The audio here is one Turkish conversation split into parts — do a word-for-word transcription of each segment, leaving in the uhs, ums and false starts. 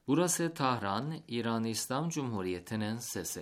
Burası Tahran, İran İslam Cumhuriyeti'nin sesi.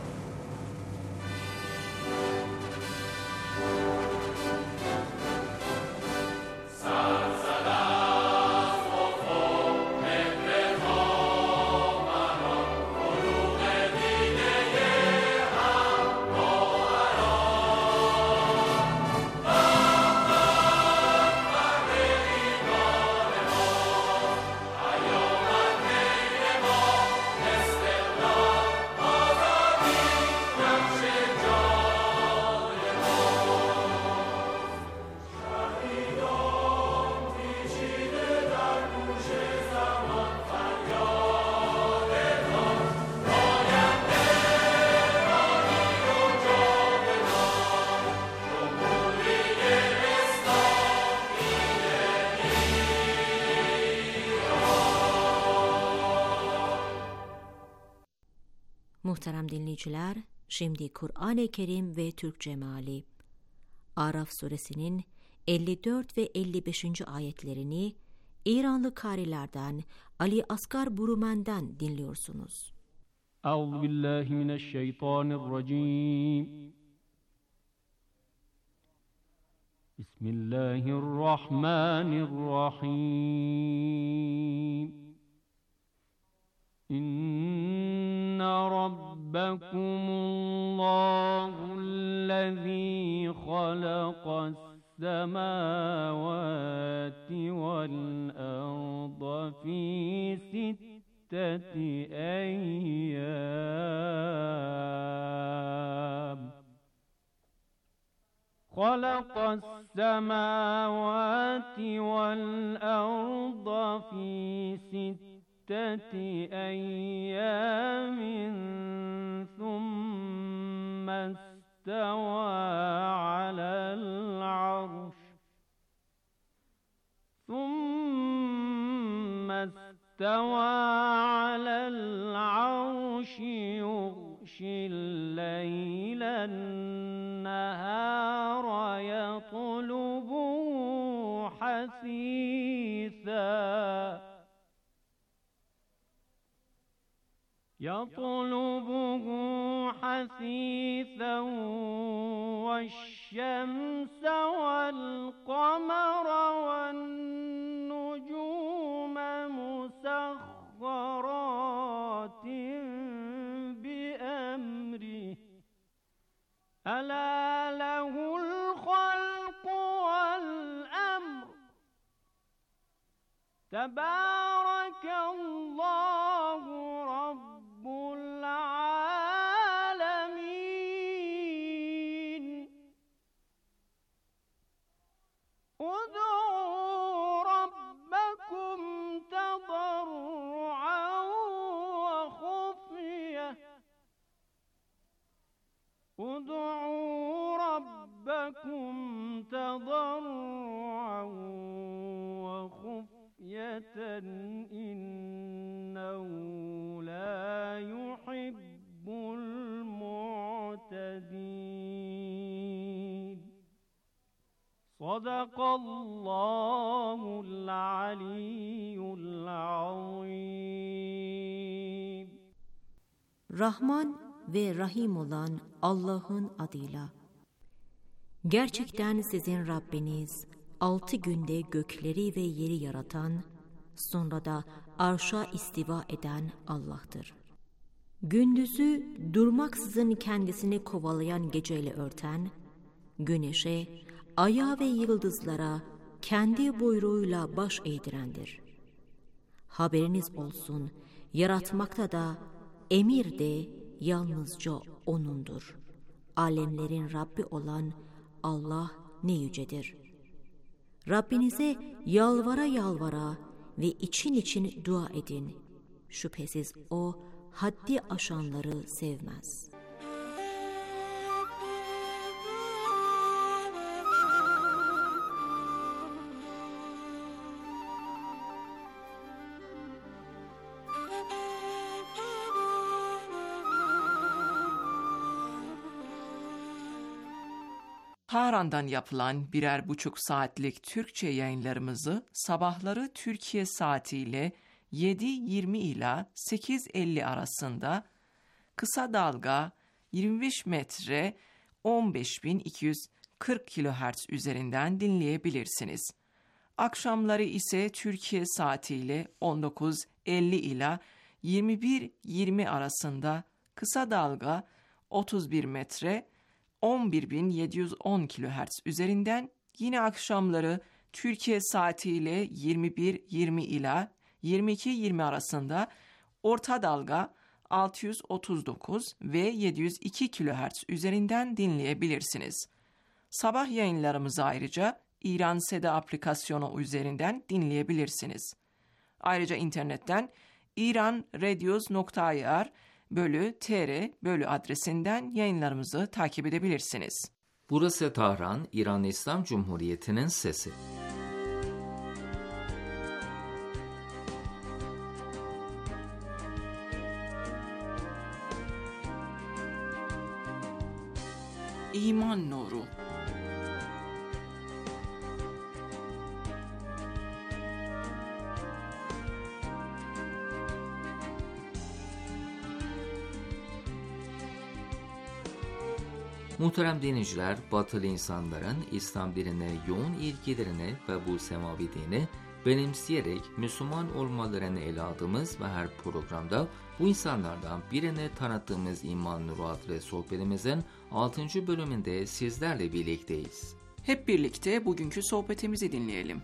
Muhterem dinleyiciler, şimdi Kur'an-ı Kerim ve Türkçe meali. Araf suresinin elli dört ve elli beşinci ayetlerini İranlı karilerden Ali Asgar Burumen'den dinliyorsunuz. Euzubillahimineşşeytanirracim. Bismillahirrahmanirrahim. İnne rabbekumullâhullezî halakas semâvâti vel arda fî sitteti eyyâm. Halakas semâvâti vel arda fî sitteti أيام ثم استوى على العرش ثم استوى على العرش يغشي الليل النهار يطلبه حثيثا يطلبه حثيثا والشمس والقمر والنجوم مسخرات بأمره ألا له الخلق والأمر تبارك الله رب العالمين. ادعوا ربكم تضرعا وخفية ادعوا ربكم تضرعا وخفية إنه لا يحب المعتدين. صدق الله العلي العظيم. Rahman ve Rahim olan Allah'ın adıyla. Gerçekten sizin Rabbiniz altı günde gökleri ve yeri yaratan, sonra da arşa istiva eden Allah'tır. Gündüzü durmaksızın kendisini kovalayan geceyle örten, güneşe, aya ve yıldızlara kendi buyruğuyla baş eğdirendir. Haberiniz olsun, yaratmakta da, emir de yalnızca O'nundur. Alemlerin Rabbi olan Allah ne yücedir. Rabbinize yalvara yalvara ve için için dua edin. Şüphesiz O haddi aşanları sevmez. Tahran'dan yapılan birer buçuk saatlik Türkçe yayınlarımızı sabahları Türkiye saatiyle yedi yirmi ila sekiz elli arasında, kısa dalga yirmi beş metre on beş bin iki yüz kırk kilohertz üzerinden dinleyebilirsiniz. Akşamları ise Türkiye saatiyle on dokuz elli ila yirmi bir yirmi arasında kısa dalga otuz bir metre on bir bin yedi yüz on kilohertz üzerinden, yine akşamları Türkiye saatiyle yirmi bir yirmi ila yirmi iki yirmi arasında orta dalga altı yüz otuz dokuz ve yedi yüz iki kilohertz üzerinden dinleyebilirsiniz. Sabah yayınlarımızı ayrıca İran Seda aplikasyonu üzerinden dinleyebilirsiniz. Ayrıca internetten iranradios nokta ir bölü tr bölü adresinden yayınlarımızı takip edebilirsiniz. Burası Tahran, İran İslam Cumhuriyeti'nin sesi. İman nuru. Muhterem dinleyiciler, batılı insanların İslam dinine yoğun ilgilerini ve bu semavi dini benimseyerek Müslüman olmalarını ele aldığımız ve her programda bu insanlardan birini tanıttığımız İman Nuru adlı sohbetimizin altıncı bölümünde sizlerle birlikteyiz. Hep birlikte bugünkü sohbetimizi dinleyelim.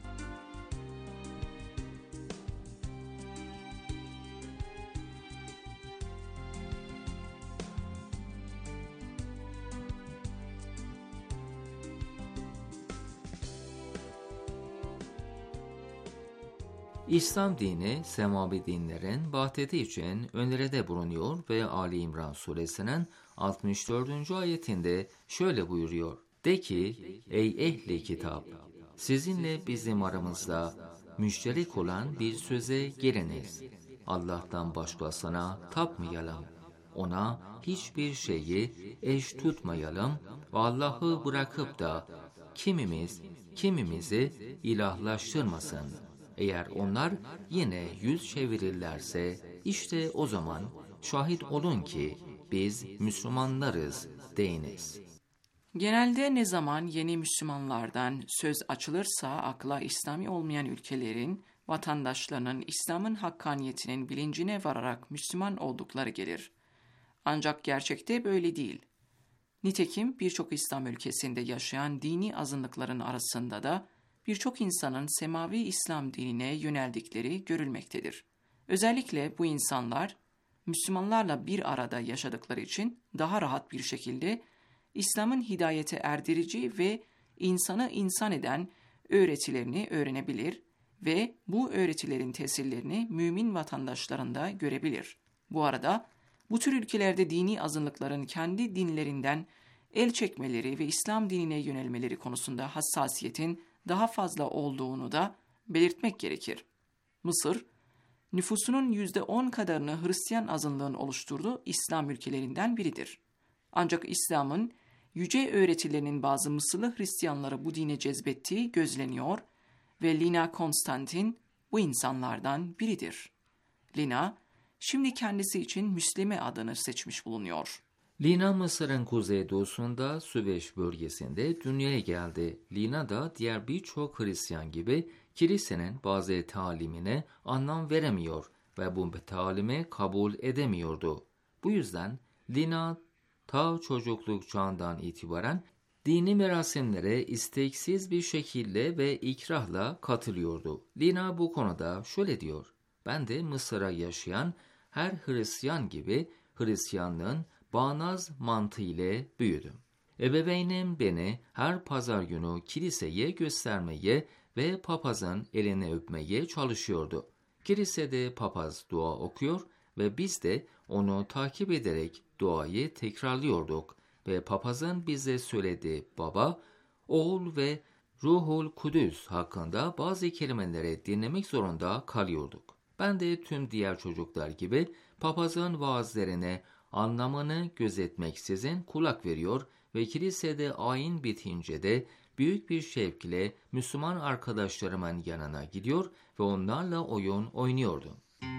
İslam dini, semavi dinlerin vahdeti için öneride bulunuyor ve Ali İmran suresinin altmış dördüncü ayetinde şöyle buyuruyor. De ki, ey ehli kitap, sizinle bizim aramızda müşterek olan bir söze geliniz. Allah'tan başkasına tapmayalım. Ona hiçbir şeyi eş tutmayalım ve Allah'ı bırakıp da kimimiz kimimizi ilahlaştırmasın. Eğer onlar yine yüz çevirirlerse işte o zaman şahit olun ki biz Müslümanlarız deyiniz. Genelde ne zaman yeni Müslümanlardan söz açılırsa akla İslami olmayan ülkelerin vatandaşlarının İslam'ın hakkaniyetinin bilincine vararak Müslüman oldukları gelir. Ancak gerçekte böyle değil. Nitekim birçok İslam ülkesinde yaşayan dini azınlıkların arasında da birçok insanın semavi İslam dinine yöneldikleri görülmektedir. Özellikle bu insanlar Müslümanlarla bir arada yaşadıkları için daha rahat bir şekilde İslam'ın hidayete erdirici ve insanı insan eden öğretilerini öğrenebilir ve bu öğretilerin tesirlerini mümin vatandaşlarında görebilir. Bu arada bu tür ülkelerde dini azınlıkların kendi dinlerinden el çekmeleri ve İslam dinine yönelmeleri konusunda hassasiyetin daha fazla olduğunu da belirtmek gerekir. Mısır, nüfusunun yüzde on kadarını Hristiyan azınlığın oluşturduğu İslam ülkelerinden biridir. Ancak İslam'ın yüce öğretilerinin bazı Mısırlı Hristiyanları bu dine cezbettiği gözleniyor ve Lina Konstantin bu insanlardan biridir. Lina, şimdi kendisi için Müslime adını seçmiş bulunuyor. Lina Mısır'ın kuzeydoğusunda Süveyş bölgesinde dünyaya geldi. Lina da diğer birçok Hristiyan gibi kilisenin bazı talimine anlam veremiyor ve bu talimi kabul edemiyordu. Bu yüzden Lina ta çocukluk çağından itibaren dini merasimlere isteksiz bir şekilde ve ikrahla katılıyordu. Lina bu konuda şöyle diyor: ben de Mısır'a yaşayan her Hristiyan gibi Hristiyanlığın bağnaz mantığıyla büyüdüm. Ebeveynim beni her pazar günü kiliseye göstermeye ve papazın elini öpmeye çalışıyordu. Kilisede papaz dua okuyor ve biz de onu takip ederek duayı tekrarlıyorduk ve papazın bize söylediği Baba, Oğul ve Ruhul Kudüs hakkında bazı kelimeleri dinlemek zorunda kalıyorduk. Ben de tüm diğer çocuklar gibi papazın vaazlerine anlamını gözetmeksizin kulak veriyor ve kilisede ayin bitince de büyük bir şevkle Müslüman arkadaşlarımın yanına gidiyor ve onlarla oyun oynuyordum.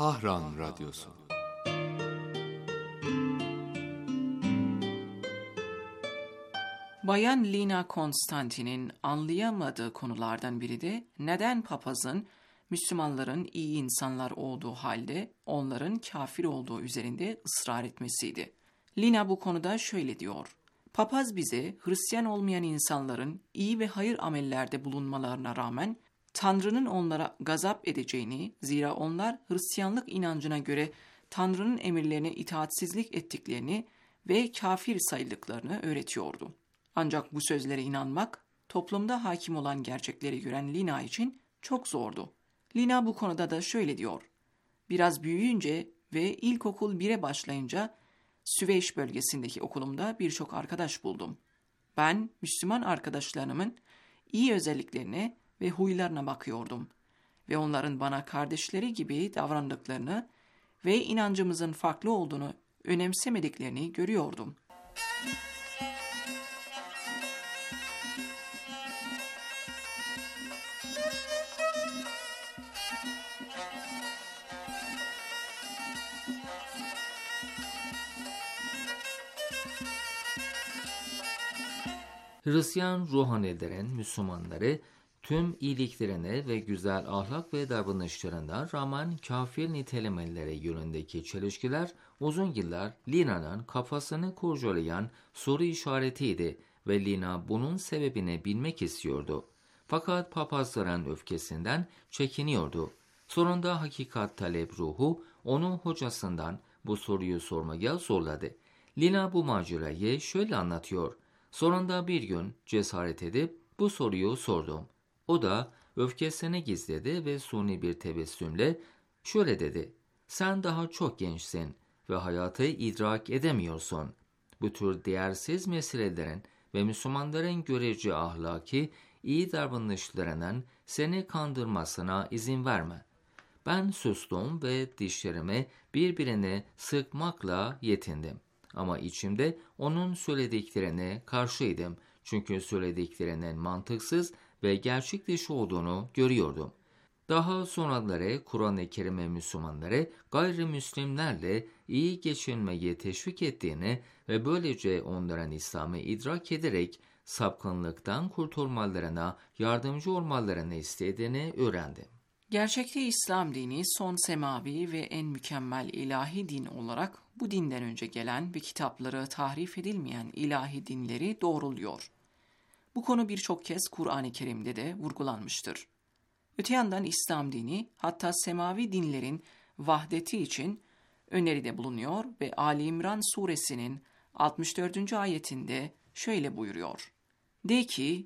Tahran Radyosu. Bayan Lina Konstantin'in anlayamadığı konulardan biri de neden papazın Müslümanların iyi insanlar olduğu halde onların kafir olduğu üzerinde ısrar etmesiydi. Lina bu konuda şöyle diyor: Papaz bize Hristiyan olmayan insanların iyi ve hayır amellerde bulunmalarına rağmen Tanrı'nın onlara gazap edeceğini, zira onlar Hristiyanlık inancına göre Tanrı'nın emirlerine itaatsizlik ettiklerini ve kafir sayıldıklarını öğretiyordu. Ancak bu sözlere inanmak, toplumda hakim olan gerçekleri gören Lina için çok zordu. Lina bu konuda da şöyle diyor: Biraz büyüyünce ve ilkokul bire başlayınca Süveyş bölgesindeki okulumda birçok arkadaş buldum. Ben Müslüman arkadaşlarımın iyi özelliklerine ve huylarına bakıyordum ve onların bana kardeşleri gibi davrandıklarını ve inancımızın farklı olduğunu önemsemediklerini görüyordum. Hristiyan ruhanilerin Müslümanları tüm iyiliklerine ve güzel ahlak ve davranışlarına rağmen kafir nitelemeleri yönündeki çelişkiler uzun yıllar Lina'nın kafasını kurcalayan soru işaretiydi ve Lina bunun sebebini bilmek istiyordu. Fakat papazların öfkesinden çekiniyordu. Sonunda hakikat talep ruhu onu hocasından bu soruyu sormaya zorladı. Lina bu macerayı şöyle anlatıyor: Sonunda bir gün cesaret edip bu soruyu sordum. O da öfkesini gizledi ve suni bir tebessümle şöyle dedi: Sen daha çok gençsin ve hayatı idrak edemiyorsun. Bu tür değersiz meselelerin ve Müslümanların görece ahlaki iyi davranışlarının seni kandırmasına izin verme. Ben sustum ve dişlerimi birbirine sıkmakla yetindim. Ama içimde onun söylediklerine karşıydım. Çünkü söylediklerinin mantıksız ve gerçek dışı olduğunu görüyordum. Daha sonraları Kur'an-ı Kerim'e Müslümanları gayrimüslimlerle iyi geçinmeyi teşvik ettiğini ve böylece onların İslam'ı idrak ederek sapkınlıktan kurtulmalarına yardımcı olmalarını istediğini öğrendim. Gerçekte İslam dini son semavi ve en mükemmel ilahi din olarak bu dinden önce gelen ve kitapları tahrif edilmeyen ilahi dinleri doğruluyor. Bu konu birçok kez Kur'an-ı Kerim'de de vurgulanmıştır. Öte yandan İslam dini hatta semavi dinlerin vahdeti için öneride bulunuyor ve Ali İmran suresinin altmış dördüncü ayetinde şöyle buyuruyor: De ki,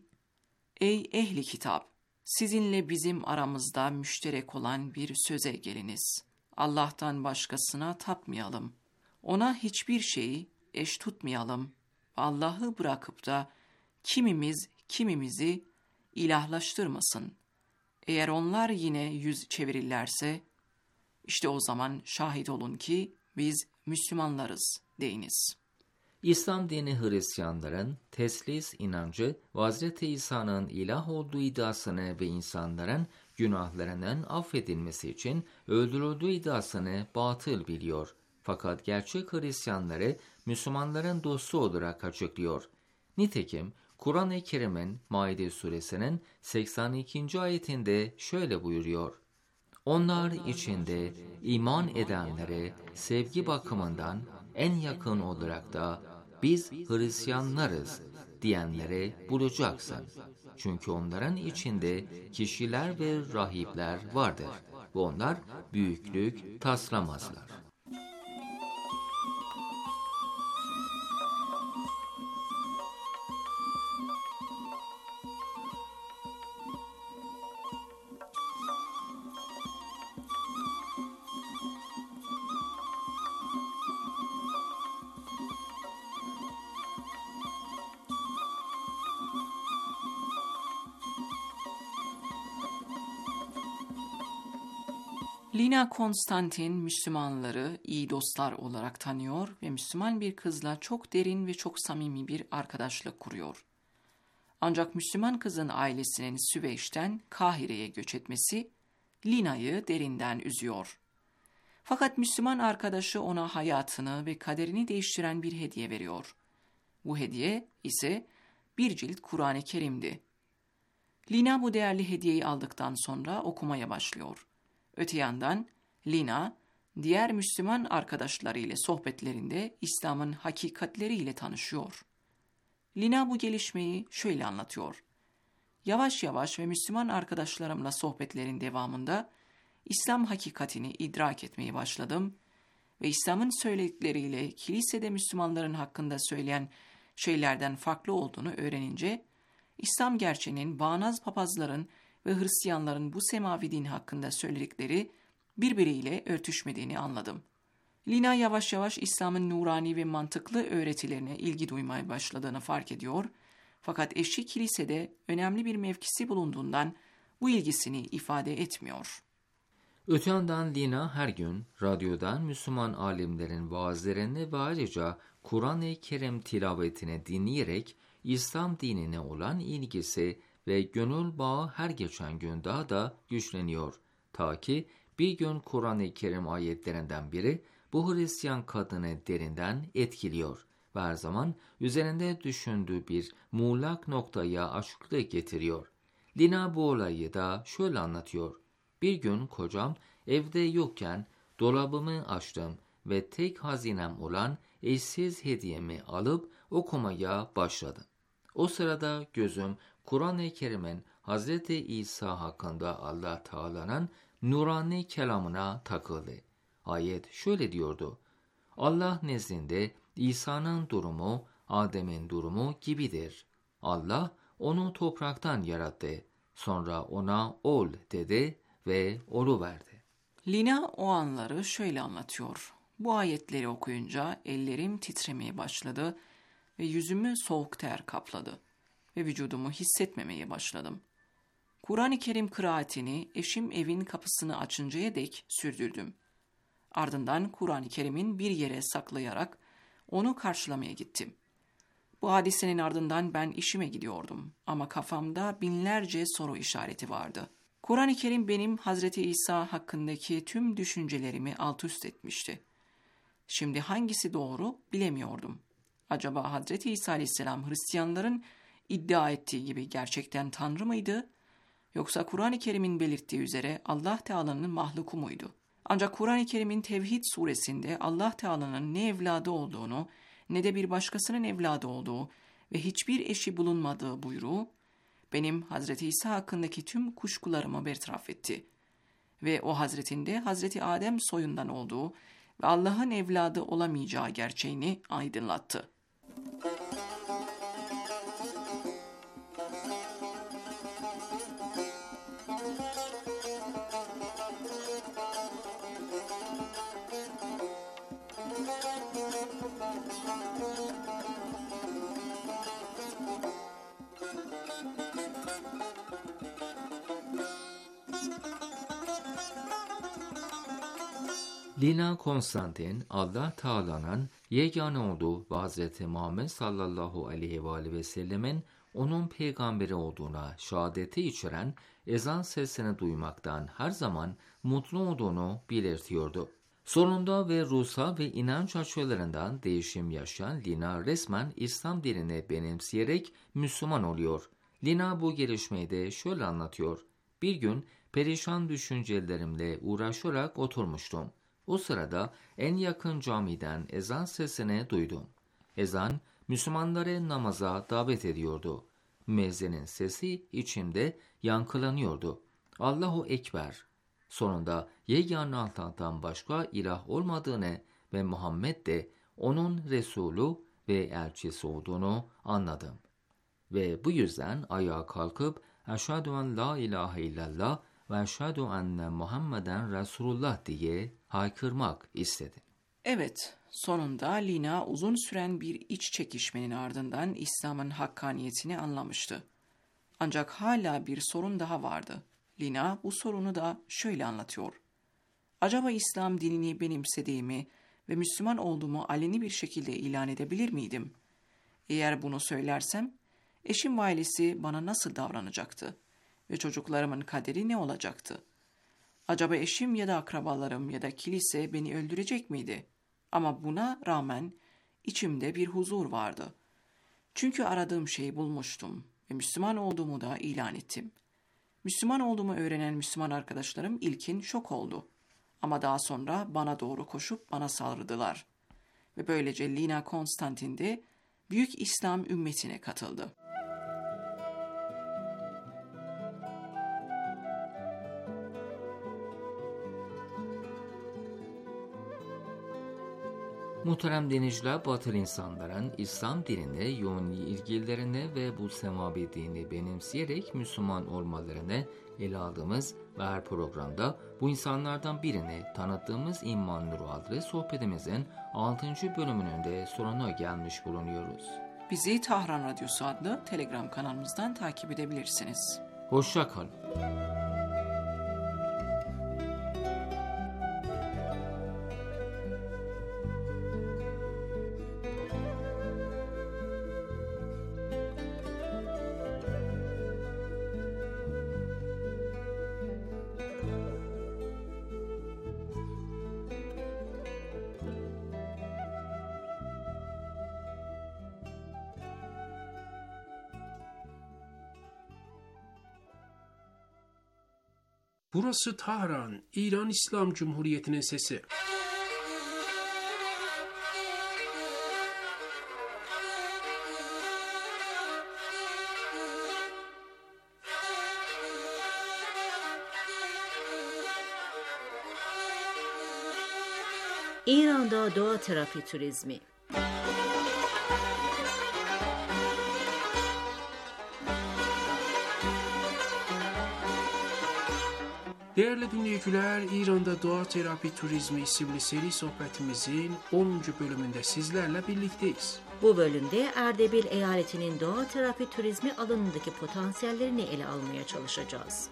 ey ehli kitap! Sizinle bizim aramızda müşterek olan bir söze geliniz. Allah'tan başkasına tapmayalım. Ona hiçbir şeyi eş tutmayalım. Allah'ı bırakıp da kimimiz kimimizi ilahlaştırmasın. Eğer onlar yine yüz çevirirlerse, işte o zaman şahit olun ki biz Müslümanlarız deyiniz. İslam dini Hristiyanların teslis inancı Hazreti İsa'nın ilah olduğu iddiasını ve insanların günahlarının affedilmesi için öldürüldüğü iddiasını batıl biliyor. Fakat gerçek Hristiyanları Müslümanların dostu olarak açıklıyor. Nitekim Kur'an-ı Kerim'in Maide suresinin seksen ikinci ayetinde şöyle buyuruyor: Onlar içinde iman edenlere sevgi bakımından en yakın olarak da biz Hristiyanlarız diyenlere bulacaksın. Çünkü onların içinde kişiler ve rahipler vardır ve onlar büyüklük taslamazlar. Lina Konstantin Müslümanları iyi dostlar olarak tanıyor ve Müslüman bir kızla çok derin ve çok samimi bir arkadaşlık kuruyor. Ancak Müslüman kızın ailesinin Süveyş'ten Kahire'ye göç etmesi Lina'yı derinden üzüyor. Fakat Müslüman arkadaşı ona hayatını ve kaderini değiştiren bir hediye veriyor. Bu hediye ise bir cilt Kur'an-ı Kerim'di. Lina bu değerli hediyeyi aldıktan sonra okumaya başlıyor. Öte yandan Lina, diğer Müslüman arkadaşlarıyla sohbetlerinde İslam'ın hakikatleriyle tanışıyor. Lina bu gelişmeyi şöyle anlatıyor. Yavaş yavaş ve Müslüman arkadaşlarımla sohbetlerin devamında İslam hakikatini idrak etmeye başladım ve İslam'ın söyledikleriyle kilisede Müslümanların hakkında söyleyen şeylerden farklı olduğunu öğrenince, İslam gerçeğinin bağnaz papazların ve Hristiyanların bu semavi din hakkında söyledikleri birbiriyle örtüşmediğini anladım. Lina yavaş yavaş İslam'ın nurani ve mantıklı öğretilerine ilgi duymaya başladığını fark ediyor, fakat eşi kilisede önemli bir mevkisi bulunduğundan bu ilgisini ifade etmiyor. Öte yandan Lina her gün radyodan Müslüman alimlerin vaazlerini ve ayrıca Kur'an-ı Kerim tilavetini dinleyerek İslam dinine olan ilgisi ve gönül bağı her geçen gün daha da güçleniyor. Ta ki bir gün Kur'an-ı Kerim ayetlerinden biri bu Hristiyan kadını derinden etkiliyor ve her zaman üzerinde düşündüğü bir muğlak noktaya açıklık getiriyor. Lina bu olayı da şöyle anlatıyor. Bir gün kocam evde yokken dolabımı açtım ve tek hazinem olan eşsiz hediyemi alıp okumaya başladım. O sırada gözüm Kur'an-ı Kerim'in Hazreti İsa hakkında Allah Teala'nın nurani kelamına takıldı. Ayet şöyle diyordu. Allah nezdinde İsa'nın durumu Adem'in durumu gibidir. Allah onu topraktan yarattı. Sonra ona ol dedi ve oluverdi. Lina o anları şöyle anlatıyor. Bu ayetleri okuyunca ellerim titremeye başladı ve yüzümü soğuk ter kapladı ve vücudumu hissetmemeye başladım. Kur'an-ı Kerim kıraatini eşim evin kapısını açıncaya dek sürdürdüm. Ardından Kur'an-ı Kerim'in bir yere saklayarak onu karşılamaya gittim. Bu hadisenin ardından ben işime gidiyordum ama kafamda binlerce soru işareti vardı. Kur'an-ı Kerim benim Hazreti İsa hakkındaki tüm düşüncelerimi alt üst etmişti. Şimdi hangisi doğru bilemiyordum. Acaba Hazreti İsa Aleyhisselam Hristiyanların iddia ettiği gibi gerçekten Tanrı mıydı? Yoksa Kur'an-ı Kerim'in belirttiği üzere Allah Teala'nın mahluku muydu? Ancak Kur'an-ı Kerim'in Tevhid suresinde Allah Teala'nın ne evladı olduğunu ne de bir başkasının evladı olduğu ve hiçbir eşi bulunmadığı buyruğu benim Hazreti İsa hakkındaki tüm kuşkularımı bertaraf etti. Ve o Hazretinde Hazreti Adem soyundan olduğu ve Allah'ın evladı olamayacağı gerçeğini aydınlattı. Lina Konstantin, Allah Teala'nın yegane olduğu ve Hazreti Muhammed sallallahu aleyhi ve aleyhi ve sellemin onun peygamberi olduğuna şehadeti içeren ezan sesini duymaktan her zaman mutlu olduğunu belirtiyordu. Sonunda ve ruhsal ve inanç açılarından değişim yaşayan Lina resmen İslam dinini benimseyerek Müslüman oluyor. Lina bu gelişmeyi de şöyle anlatıyor. Bir gün perişan düşüncelerimle uğraşarak oturmuştum. O sırada en yakın camiden ezan sesini duydum. Ezan, Müslümanları namaza davet ediyordu. Müezzinin sesi içimde yankılanıyordu. Allahu Ekber. Sonunda yegane Allah'tan başka ilah olmadığını ve Muhammed de onun Resulü ve elçisi olduğunu anladım. Ve bu yüzden ayağa kalkıp Eşhedü en la ilahe illallah ve eşhedü enne Muhammeden Resulullah diye haykırmak istedi. Evet, sonunda Lina uzun süren bir iç çekişmenin ardından İslam'ın hakkaniyetini anlamıştı. Ancak hala bir sorun daha vardı. Lina bu sorunu da şöyle anlatıyor. Acaba İslam dinini benimsediğimi ve Müslüman olduğumu aleni bir şekilde ilan edebilir miydim? Eğer bunu söylersem, eşim ve ailesi bana nasıl davranacaktı? Ve çocuklarımın kaderi ne olacaktı? Acaba eşim ya da akrabalarım ya da kilise beni öldürecek miydi? Ama buna rağmen içimde bir huzur vardı. Çünkü aradığım şeyi bulmuştum ve Müslüman olduğumu da ilan ettim. Müslüman olduğumu öğrenen Müslüman arkadaşlarım ilkin şok oldu. Ama daha sonra bana doğru koşup bana saldırdılar. Ve böylece Lina Konstantin de Büyük İslam ümmetine katıldı. Muhterem dinleyiciler, Batılı insanların İslam dinine yoğun ilgilerine ve bu semavi dini benimseyerek Müslüman olmalarını ele aldığımız ve her programda bu insanlardan birini tanıttığımız İman Nuru adlı sohbetimizin altıncı bölümünün de sonuna gelmiş bulunuyoruz. Bizi Tahran Radyosu adlı Telegram kanalımızdan takip edebilirsiniz. Hoşça kalın. Burası Tahran, İran İslam Cumhuriyeti'nin sesi. İran'da doğa terapi turizmi. Değerli dinleyiciler, İran'da Doğa Terapi Turizmi isimli seri sohbetimizin onuncu bölümünde sizlerle birlikteyiz. Bu bölümde Erdebil eyaletinin doğa terapi turizmi alanındaki potansiyellerini ele almaya çalışacağız.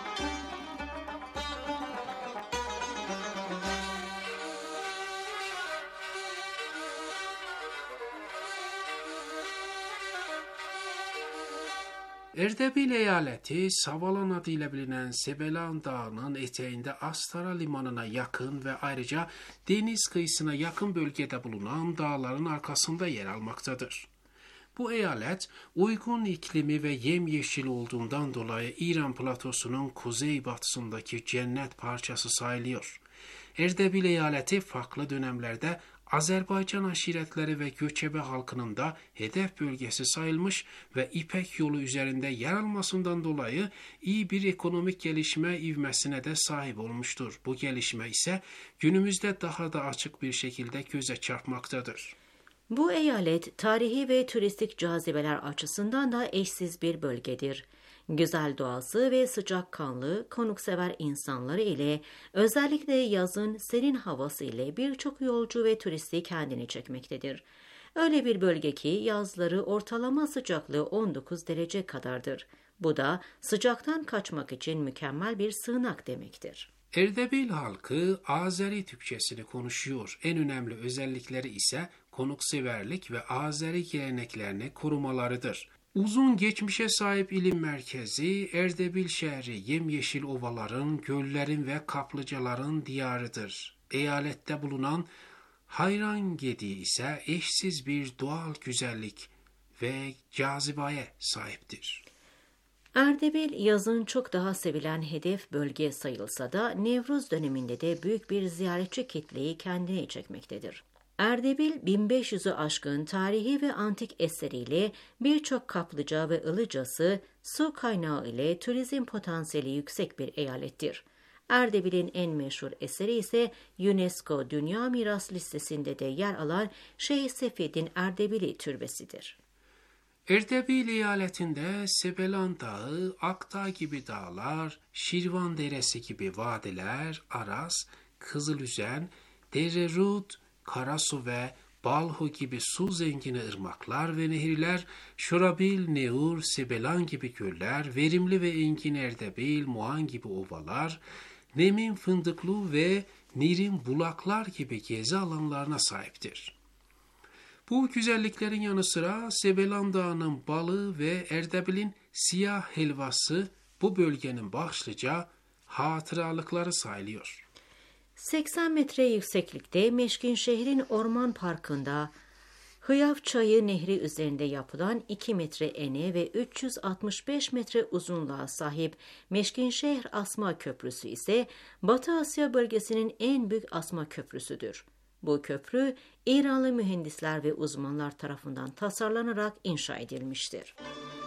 Erdebil eyaleti, Savalan adıyla bilinen Sebelan Dağı'nın eteğinde Astara Limanı'na yakın ve ayrıca deniz kıyısına yakın bölgede bulunan dağların arkasında yer almaktadır. Bu eyalet, uygun iklimi ve yemyeşil olduğundan dolayı İran platosunun kuzeybatısındaki cennet parçası sayılıyor. Erdebil eyaleti farklı dönemlerde Azerbaycan aşiretleri ve göçebe halkının da hedef bölgesi sayılmış ve İpek yolu üzerinde yer almasından dolayı iyi bir ekonomik gelişme ivmesine de sahip olmuştur. Bu gelişme ise günümüzde daha da açık bir şekilde göze çarpmaktadır. Bu eyalet tarihi ve turistik cazibeler açısından da eşsiz bir bölgedir. Güzel doğası ve sıcakkanlı, konuksever insanları ile özellikle yazın serin havası ile birçok yolcu ve turisti kendini çekmektedir. Öyle bir bölge ki yazları ortalama sıcaklığı on dokuz derece kadardır. Bu da sıcaktan kaçmak için mükemmel bir sığınak demektir. Erdebil halkı Azeri Türkçesini konuşuyor. En önemli özellikleri ise konukseverlik ve Azeri geleneklerini korumalarıdır. Uzun geçmişe sahip ilim merkezi Erdebil şehri yemyeşil ovaların, göllerin ve kaplıcaların diyarıdır. Eyalette bulunan Hayrangedi ise eşsiz bir doğal güzellik ve cazibeye sahiptir. Erdebil yazın çok daha sevilen hedef bölge sayılsa da Nevruz döneminde de büyük bir ziyaretçi kitleyi kendine çekmektedir. Erdebil bin beş yüzü aşkın tarihi ve antik eseriyle birçok kaplıca ve ılıcası su kaynağı ile turizm potansiyeli yüksek bir eyalettir. Erdebil'in en meşhur eseri ise UNESCO Dünya Miras Listesi'nde de yer alan Şeyh Sefid'in Erdebili Türbesidir. Erdebil eyaletinde Sebelan Dağı, Akdağ gibi dağlar, Şirvan Deresi gibi vadiler, Aras, Kızılüzen, Dererud, Karasu ve Balhu gibi su zengini ırmaklar ve nehirler, Şorabil, Neur, Sebelan gibi göller, verimli ve engin Erdebil, Muhan gibi ovalar, Nemin fındıklı ve Nirin bulaklar gibi gezi alanlarına sahiptir. Bu güzelliklerin yanı sıra Sebelan Dağı'nın balı ve Erdebil'in siyah helvası bu bölgenin başlıca hatıralıkları sayılıyor. seksen metre yükseklikte Meşkinşehir'in Orman Parkı'nda Hıyaf Çayı Nehri üzerinde yapılan iki metre ene ve üç yüz altmış beş metre uzunluğa sahip Meşkinşehir Asma Köprüsü ise Batı Asya bölgesinin en büyük asma köprüsüdür. Bu köprü İranlı mühendisler ve uzmanlar tarafından tasarlanarak inşa edilmiştir.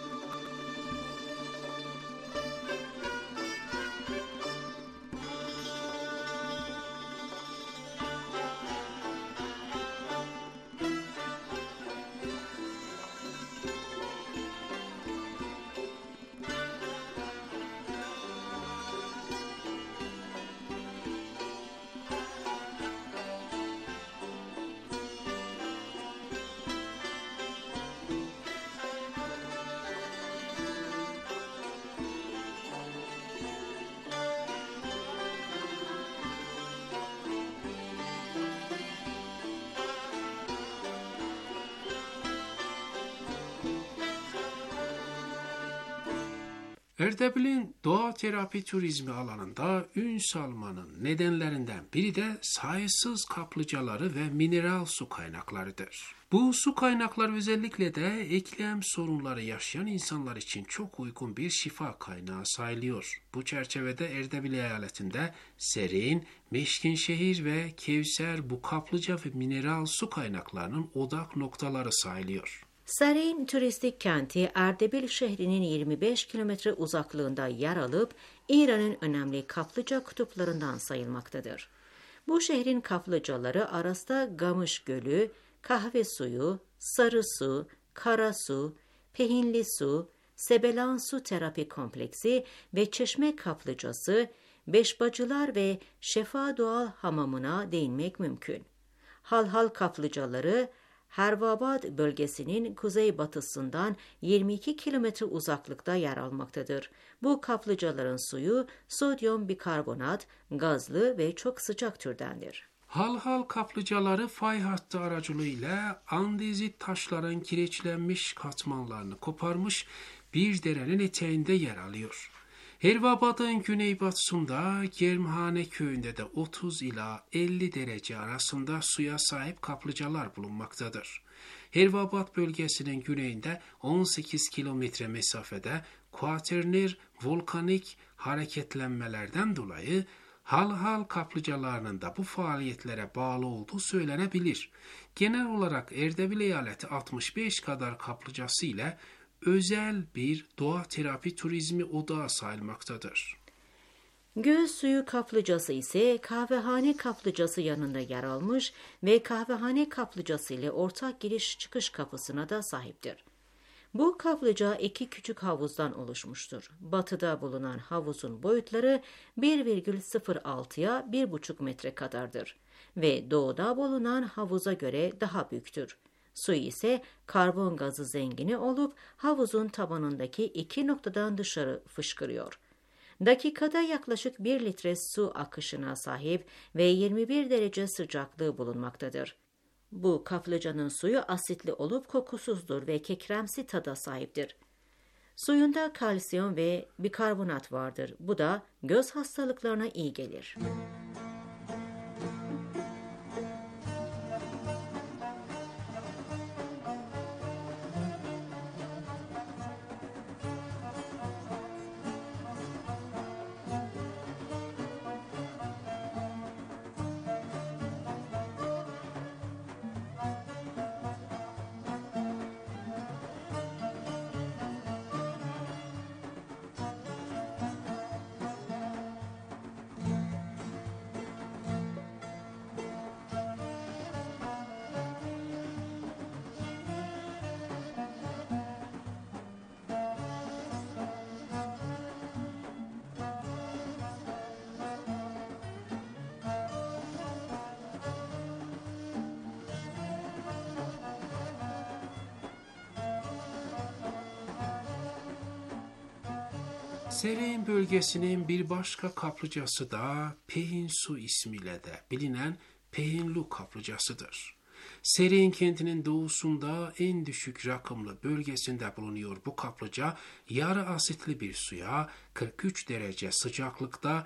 Erdebil'in doğa terapi turizmi alanında ün salmanın nedenlerinden biri de sayısız kaplıcaları ve mineral su kaynaklarıdır. Bu su kaynakları özellikle de eklem sorunları yaşayan insanlar için çok uygun bir şifa kaynağı sayılıyor. Bu çerçevede Erdebil eyaletinde Serin, Meşkinşehir ve Kevser bu kaplıca ve mineral su kaynaklarının odak noktaları sayılıyor. Serin turistik kenti Erdebil şehrinin yirmi beş kilometre uzaklığında yer alıp İran'ın önemli kaplıca kutuplarından sayılmaktadır. Bu şehrin kaplıcaları arasında Gamış Gölü, Kahve Suyu, Sarı Su, Kara Su, Pehinli Su, Sebelan Su Terapi Kompleksi ve Çeşme Kaplıcası, Beşbacılar ve Şefa Doğal Hamamına değinmek mümkün. Halhal kaplıcaları, Hervabad bölgesinin kuzeybatısından yirmi iki kilometre uzaklıkta yer almaktadır. Bu kaplıcaların suyu sodyum bikarbonat, gazlı ve çok sıcak türdendir. Halhal kaplıcaları fay hattı aracılığıyla andezit taşların kireçlenmiş katmanlarını koparmış bir derenin eteğinde yer alıyor. Hervabad'ın güneybatısında Germhane köyünde de otuz ila elli derece arasında suya sahip kaplıcalar bulunmaktadır. Hervabad bölgesinin güneyinde on sekiz kilometre mesafede kuaterner volkanik hareketlenmelerden dolayı Halhal kaplıcalarının da bu faaliyetlere bağlı olduğu söylenebilir. Genel olarak Erdebil eyaleti altmış beş kadar kaplıcası ile özel bir doğa terapi turizmi odağı sayılmaktadır. Göz suyu kaplıcası ise kahvehane kaplıcası yanında yer almış ve kahvehane kaplıcası ile ortak giriş çıkış kapısına da sahiptir. Bu kaplıca iki küçük havuzdan oluşmuştur. Batıda bulunan havuzun boyutları bir virgül sıfır altıya bir buçuk metre kadardır ve doğuda bulunan havuza göre daha büyüktür. Su ise karbon gazı zengini olup havuzun tabanındaki iki noktadan dışarı fışkırıyor. Dakikada yaklaşık bir litre su akışına sahip ve yirmi bir derece sıcaklığı bulunmaktadır. Bu kaplıcanın suyu asitli olup kokusuzdur ve kekremsi tada sahiptir. Suyunda kalsiyum ve bikarbonat vardır. Bu da göz hastalıklarına iyi gelir. Serin bölgesinin bir başka kaplıcası da Pehin Su ismiyle de bilinen Pehinlu kaplıcasıdır. Serin kentinin doğusunda en düşük rakımlı bölgesinde bulunuyor bu kaplıca. Yarı asitli bir suya kırk üç derece sıcaklıkta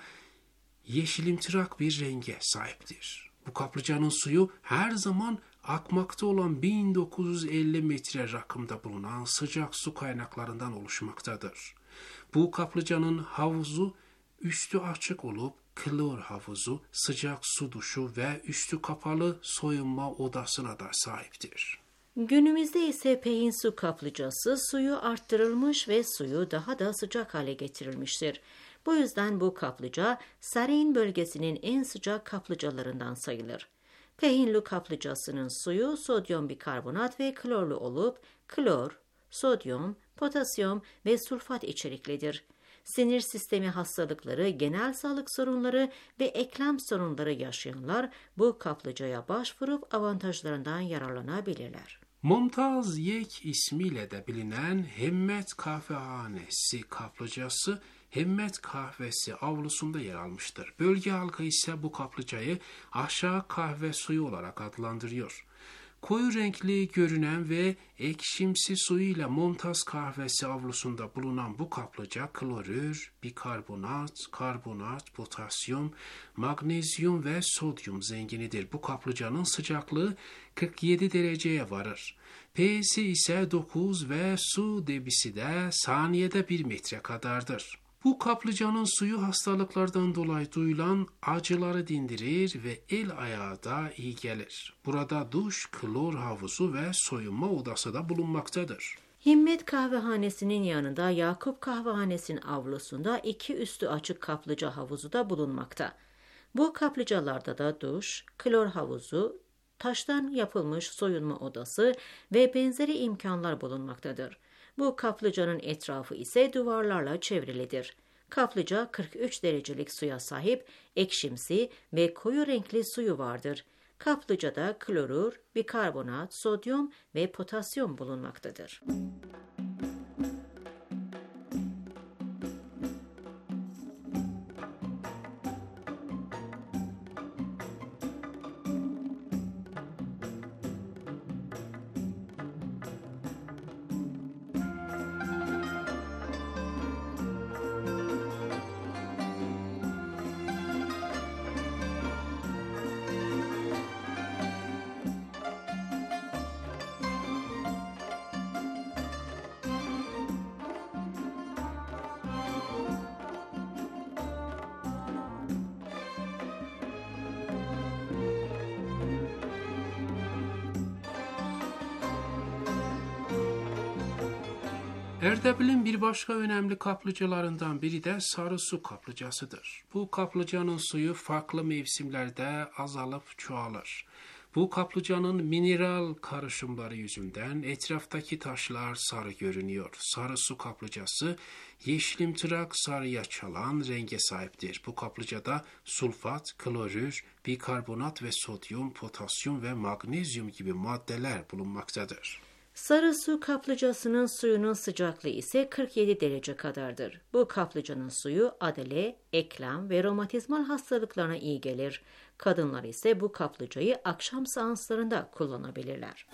yeşilimtırak bir renge sahiptir. Bu kaplıcanın suyu her zaman akmakta olan bin dokuz yüz elli metre rakımda bulunan sıcak su kaynaklarından oluşmaktadır. Bu kaplıcanın havuzu üstü açık olup klor havuzu, sıcak su duşu ve üstü kapalı soyunma odasına da sahiptir. Günümüzde ise Pehin Su Kaplıcası suyu arttırılmış ve suyu daha da sıcak hale getirilmiştir. Bu yüzden bu kaplıca Sareyn bölgesinin en sıcak kaplıcalarından sayılır. Pehinlu kaplıcasının suyu sodyum bikarbonat ve klorlu olup klor, sodyum, potasyum ve sulfat içeriklidir. Sinir sistemi hastalıkları, genel sağlık sorunları ve eklem sorunları yaşayanlar bu kaplıcaya başvurup avantajlarından yararlanabilirler. Mumtaz Yek ismiyle de bilinen Hemmet Kahvehanesi kaplıcası Hemmet Kahvesi avlusunda yer almıştır. Bölge halkı ise bu kaplıcayı aşağı kahve suyu olarak adlandırıyor. Koyu renkli görünen ve ekşimsi suyuyla Mumtaz Kahvesi avlusunda bulunan bu kaplıca klorür, bikarbonat, karbonat, potasyum, magnezyum ve sodyum zenginidir. Bu kaplıcanın sıcaklığı kırk yedi dereceye varır. pH'si ise dokuz ve su debisi de saniyede bir metre kadardır. Bu kaplıcanın suyu hastalıklardan dolayı duyulan acıları dindirir ve el ayağa da iyi gelir. Burada duş, klor havuzu ve soyunma odası da bulunmaktadır. Himmet Kahvehanesi'nin yanında Yakup Kahvehanesi'nin avlusunda iki üstü açık kaplıca havuzu da bulunmakta. Bu kaplıcalarda da duş, klor havuzu, taştan yapılmış soyunma odası ve benzeri imkanlar bulunmaktadır. Bu kaplıcanın etrafı ise duvarlarla çevrilidir. Kaplıca kırk üç derecelik suya sahip, ekşimsi ve koyu renkli suyu vardır. Kaplıcada klorür, bikarbonat, sodyum ve potasyum bulunmaktadır. Erdebil'in bir başka önemli kaplıcalarından biri de Sarısu kaplıcasıdır. Bu kaplıcanın suyu farklı mevsimlerde azalıp çoğalır. Bu kaplıcanın mineral karışımları yüzünden etraftaki taşlar sarı görünüyor. Sarısu kaplıcası yeşilimtırak sarıya çalan renge sahiptir. Bu kaplıcada sulfat, klorür, bikarbonat ve sodyum, potasyum ve magnezyum gibi maddeler bulunmaktadır. Sarısu kaplıcasının suyunun sıcaklığı ise kırk yedi derece kadardır. Bu kaplıcanın suyu adale, eklem ve romatizmal hastalıklarına iyi gelir. Kadınlar ise bu kaplıcayı akşam seanslarında kullanabilirler.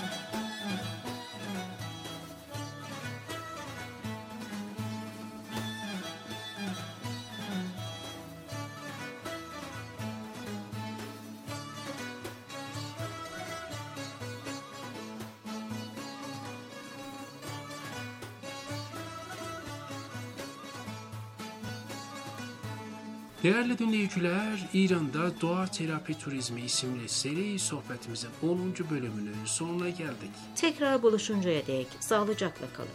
Değerli dinleyiciler, İran'da Doğa Terapi Turizmi isimli seri sohbetimizin onuncu bölümünün sonuna geldik. Tekrar buluşuncaya dek sağlıcakla kalın.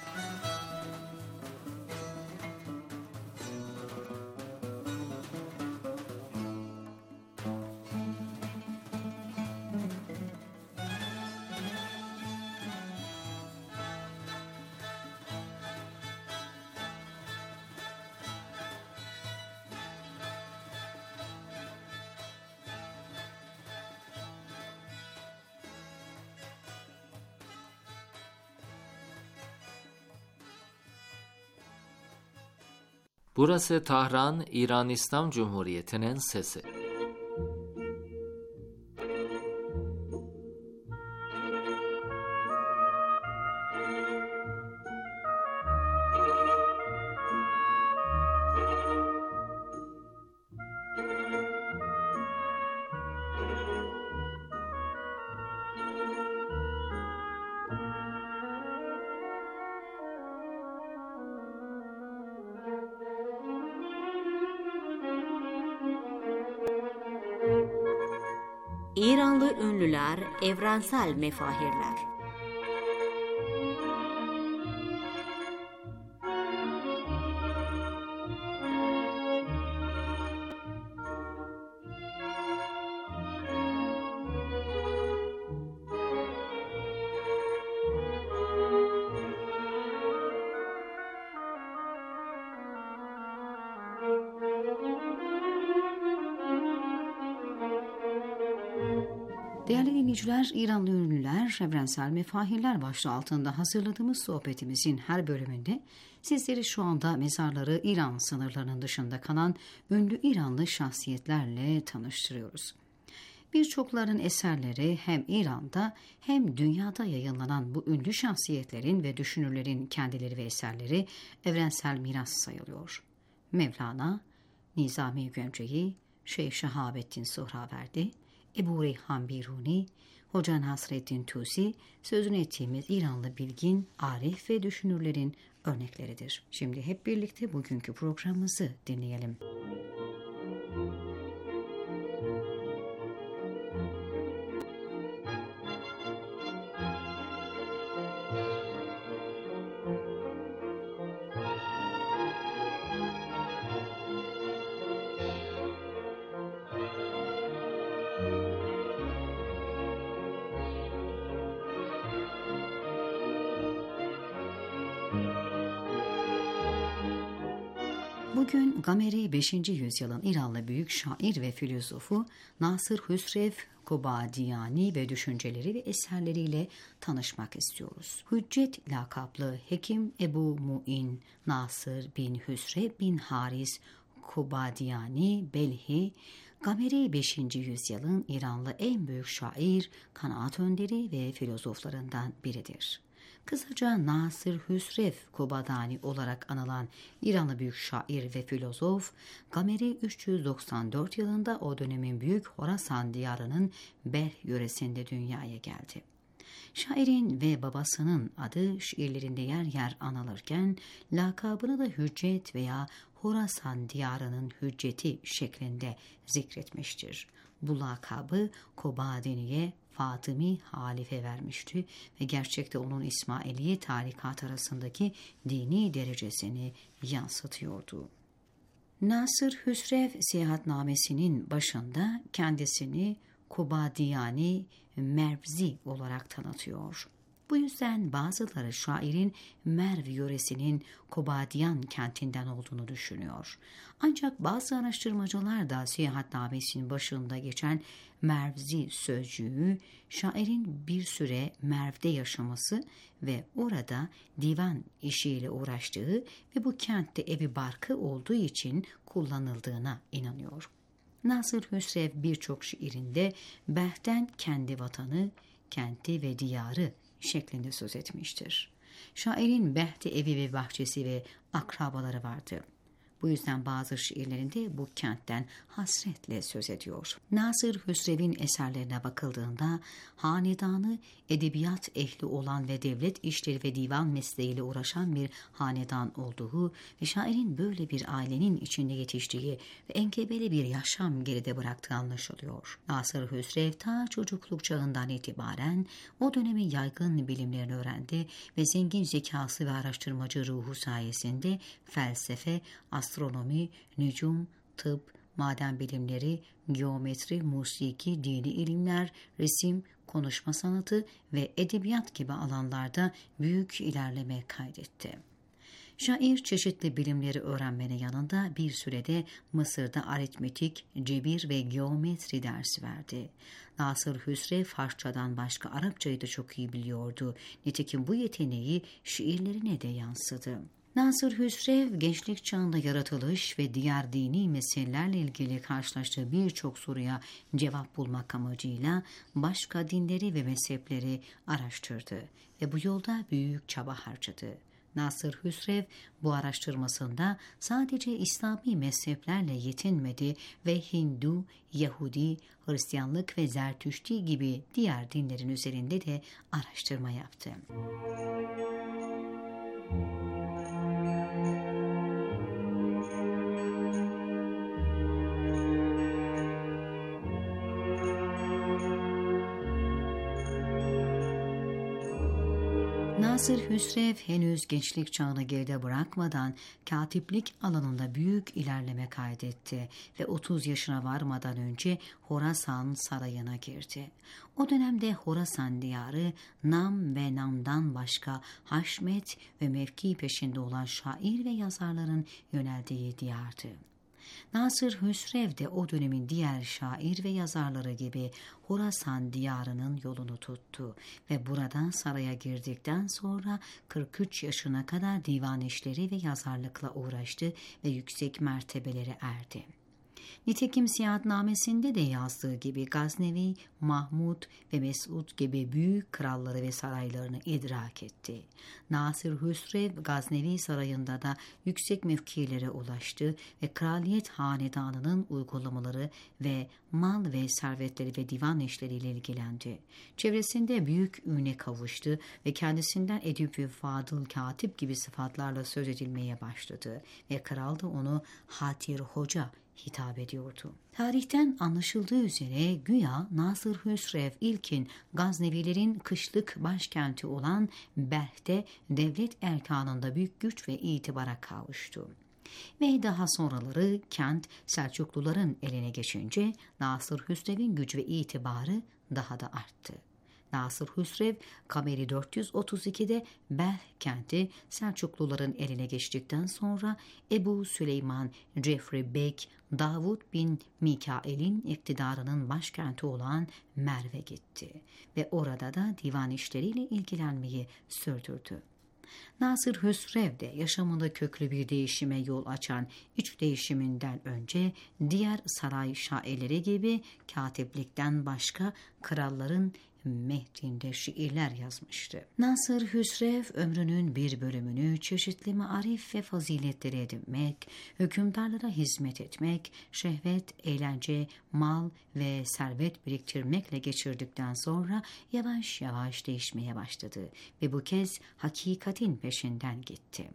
Burası Tahran, İran İslam Cumhuriyeti'nin sesi. İranlı ünlüler, evrensel mefahirler. Değerli dinleyiciler, İranlı ünlüler, evrensel mefahirler başlığı altında hazırladığımız sohbetimizin her bölümünde sizleri şu anda mezarları İran sınırlarının dışında kalan ünlü İranlı şahsiyetlerle tanıştırıyoruz. Birçokların eserleri hem İran'da hem dünyada yayınlanan bu ünlü şahsiyetlerin ve düşünürlerin kendileri ve eserleri evrensel miras sayılıyor. Mevlana, Nizami Gömce'yi, Şeyh Şehabettin Suhraverdi, Ebu Reyhan Biruni, Hoca Nasreddin Tusi sözünü ettiğimiz İranlı bilgin, arif ve düşünürlerin örnekleridir. Şimdi hep birlikte bugünkü programımızı dinleyelim. Bugün Gameri beşinci yüzyılın İranlı büyük şair ve filozofu Nasır Hüsrev Kobadiyani ve düşünceleri ve eserleriyle tanışmak istiyoruz. Hüccet lakaplı Hekim Ebu Mu'in Nasır bin Hüsrev bin Haris Kobadiyani Belhi, Gameri beşinci yüzyılın İranlı en büyük şair, kanaat önderi ve filozoflarından biridir. Kısaca Nasır Hüsrev Kobadani olarak anılan İranlı büyük şair ve filozof, Gameri üç yüz doksan dört yılında o dönemin büyük Horasan diyarının Belh yöresinde dünyaya geldi. Şairin ve babasının adı şiirlerinde yer yer anılırken, lakabını da Hüccet veya Horasan diyarının hücceti şeklinde zikretmiştir. Bu lakabı Kobadini'ye Fatımi halife vermişti ve gerçekte onun İsmailiye tarikat arasındaki dini derecesini yansıtıyordu. Nasır Hüsrev seyahatnamesinin başında kendisini Kobadiyani Mervzi olarak tanıtıyor. Bu yüzden bazıları şairin Merv yöresinin Kobadiyan kentinden olduğunu düşünüyor. Ancak bazı araştırmacılar da seyahatnamesinin başında geçen Mervzi sözcüğü şairin bir süre Merv'de yaşaması ve orada divan işiyle uğraştığı ve bu kentte evi barkı olduğu için kullanıldığına inanıyor. Nasır Hüsrev birçok şiirinde Belh'ten kendi vatanı, kenti ve diyarı şeklinde söz etmiştir. Şairin Belh'te evi ve bahçesi ve akrabaları vardı. Bu yüzden bazı şiirlerinde bu kentten hasretle söz ediyor. Nasır Hüsrev'in eserlerine bakıldığında hanedanı edebiyat ehli olan ve devlet işleri ve divan mesleğiyle uğraşan bir hanedan olduğu ve şairin böyle bir ailenin içinde yetiştiği ve engebeli bir yaşam geride bıraktığı anlaşılıyor. Nasır Hüsrev ta çocukluk çağından itibaren o dönemin yaygın bilimlerini öğrendi ve zengin zekası ve araştırmacı ruhu sayesinde felsefe, astronomi, nücum, tıp, maden bilimleri, geometri, musiki, dini ilimler, resim, konuşma sanatı ve edebiyat gibi alanlarda büyük ilerleme kaydetti. Şair çeşitli bilimleri öğrenmenin yanında bir sürede Mısır'da aritmetik, cebir ve geometri dersi verdi. Nasır Hüsrev Farsçadan başka Arapçayı da çok iyi biliyordu. Nitekim bu yeteneği şiirlerine de yansıdı. Nasır Hüsrev gençlik çağında yaratılış ve diğer dini meselelerle ilgili karşılaştığı birçok soruya cevap bulmak amacıyla başka dinleri ve mezhepleri araştırdı ve bu yolda büyük çaba harcadı. Nasır Hüsrev bu araştırmasında sadece İslami mezheplerle yetinmedi ve Hindu, Yahudi, Hristiyanlık ve Zertüşti gibi diğer dinlerin üzerinde de araştırma yaptı. Nasır Hüsrev henüz gençlik çağını geride bırakmadan katiplik alanında büyük ilerleme kaydetti ve otuz yaşına varmadan önce Horasan sarayına girdi. O dönemde Horasan diyarı Nam ve Nam'dan başka haşmet ve mevki peşinde olan şair ve yazarların yöneldiği diyardı. Nasır Hüsrev de o dönemin diğer şair ve yazarları gibi Horasan diyarının yolunu tuttu ve buradan saraya girdikten sonra kırk üç yaşına kadar divan işleri ve yazarlıkla uğraştı ve yüksek mertebelere erdi. Nitekim Seyahatnamesinde de yazdığı gibi Gaznevi, Mahmud ve Mesud gibi büyük kralları ve saraylarını idrak etti. Nasır Hüsrev Gaznevi sarayında da yüksek mevkilere ulaştı ve kraliyet hanedanının uygulamaları ve mal ve servetleri ve divan işleriyle ilgilendi. Çevresinde büyük üne kavuştu ve kendisinden edip ve fadıl katip gibi sıfatlarla söz edilmeye başladı ve kral da onu Hatir Hoca hitap ediyordu. Tarihten anlaşıldığı üzere güya Nasır Hüsrev ilkin Gaznevilerin kışlık başkenti olan Belh'te devlet erkanında büyük güç ve itibara kavuştu. Ve daha sonraları kent Selçukluların eline geçince Nasır Hüsrev'in gücü ve itibarı daha da arttı. Nasır Hüsrev Kameri dört yüz otuz ikide Belh kenti Selçukluların eline geçtikten sonra Ebu Süleyman Cefri Bek Davud bin Mikail'in iktidarının başkenti olan Merv'e gitti ve orada da divan işleriyle ilgilenmeyi sürdürdü. Nasır Hüsrev de yaşamında köklü bir değişime yol açan iç değişiminden önce diğer saray şairleri gibi katiplikten başka kralların mehdinde şiirler yazmıştı. Nasır Hüsrev ömrünün bir bölümünü çeşitli marif ve faziletleri edinmek, hükümdarlara hizmet etmek, şehvet, eğlence, mal ve servet biriktirmekle geçirdikten sonra yavaş yavaş değişmeye başladı ve bu kez hakikatin peşinden gitti.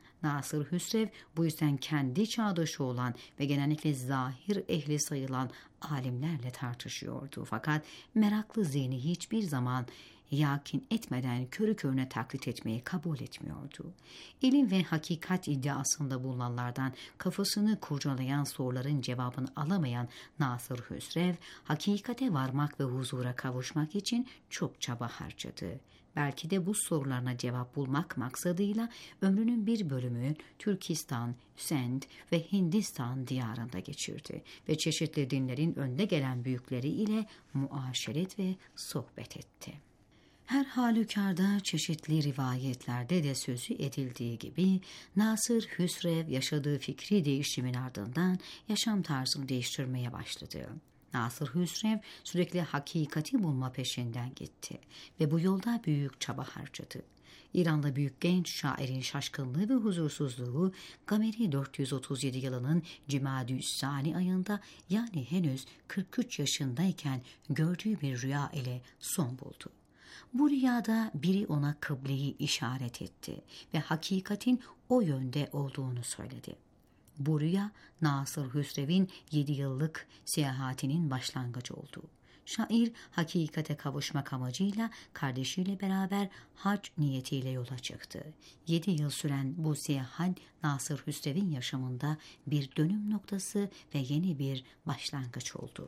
Nasır Hüsrev bu yüzden kendi çağdaşı olan ve genellikle zahir ehli sayılan alimlerle tartışıyordu. Fakat meraklı zihni hiçbir zaman yakin etmeden körü körüne taklit etmeyi kabul etmiyordu. İlim ve hakikat iddiasında bulunanlardan kafasını kurcalayan soruların cevabını alamayan Nasır Hüsrev, hakikate varmak ve huzura kavuşmak için çok çaba harcadı. Belki de bu sorularına cevap bulmak maksadıyla ömrünün bir bölümünü Türkistan, Send ve Hindistan diyarında geçirdi ve çeşitli dinlerin önde gelen büyükleri ile muaşeret ve sohbet etti. Her halükarda çeşitli rivayetlerde de sözü edildiği gibi Nasır Hüsrev yaşadığı fikri değişimin ardından yaşam tarzını değiştirmeye başladı. Nasır Hüsrev sürekli hakikati bulma peşinden gitti ve bu yolda büyük çaba harcadı. İran'da büyük genç şairin şaşkınlığı ve huzursuzluğu Kameri dört yüz otuz yedi yılının Cimadü's-Sani ayında yani henüz kırk üç yaşındayken gördüğü bir rüya ile son buldu. Bu rüyada biri ona kıbleyi işaret etti ve hakikatin o yönde olduğunu söyledi. Bu rüya Nasır Hüsrev'in yedi yıllık seyahatinin başlangıcı oldu. Şair hakikate kavuşmak amacıyla kardeşiyle beraber hac niyetiyle yola çıktı. Yedi yıl süren bu seyahat Nasır Hüsrev'in yaşamında bir dönüm noktası ve yeni bir başlangıç oldu.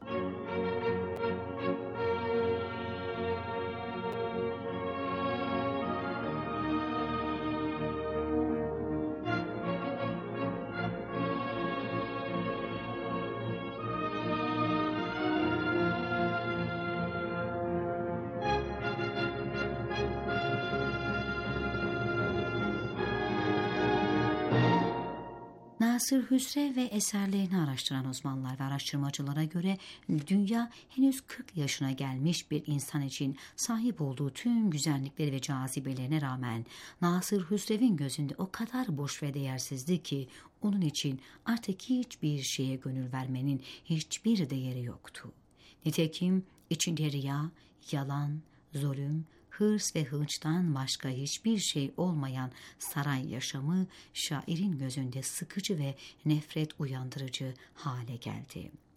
Nasır Hüsrev ve eserlerini araştıran uzmanlar ve araştırmacılara göre dünya henüz kırk yaşına gelmiş bir insan için sahip olduğu tüm güzellikleri ve cazibelerine rağmen Nasır Hüsrev'in gözünde o kadar boş ve değersizdi ki onun için artık hiçbir şeye gönül vermenin hiçbir değeri yoktu. Nitekim içinde riya, yalan, zulüm, hırs ve hınçtan başka hiçbir şey olmayan saray yaşamı şairin gözünde sıkıcı ve nefret uyandırıcı hale geldi.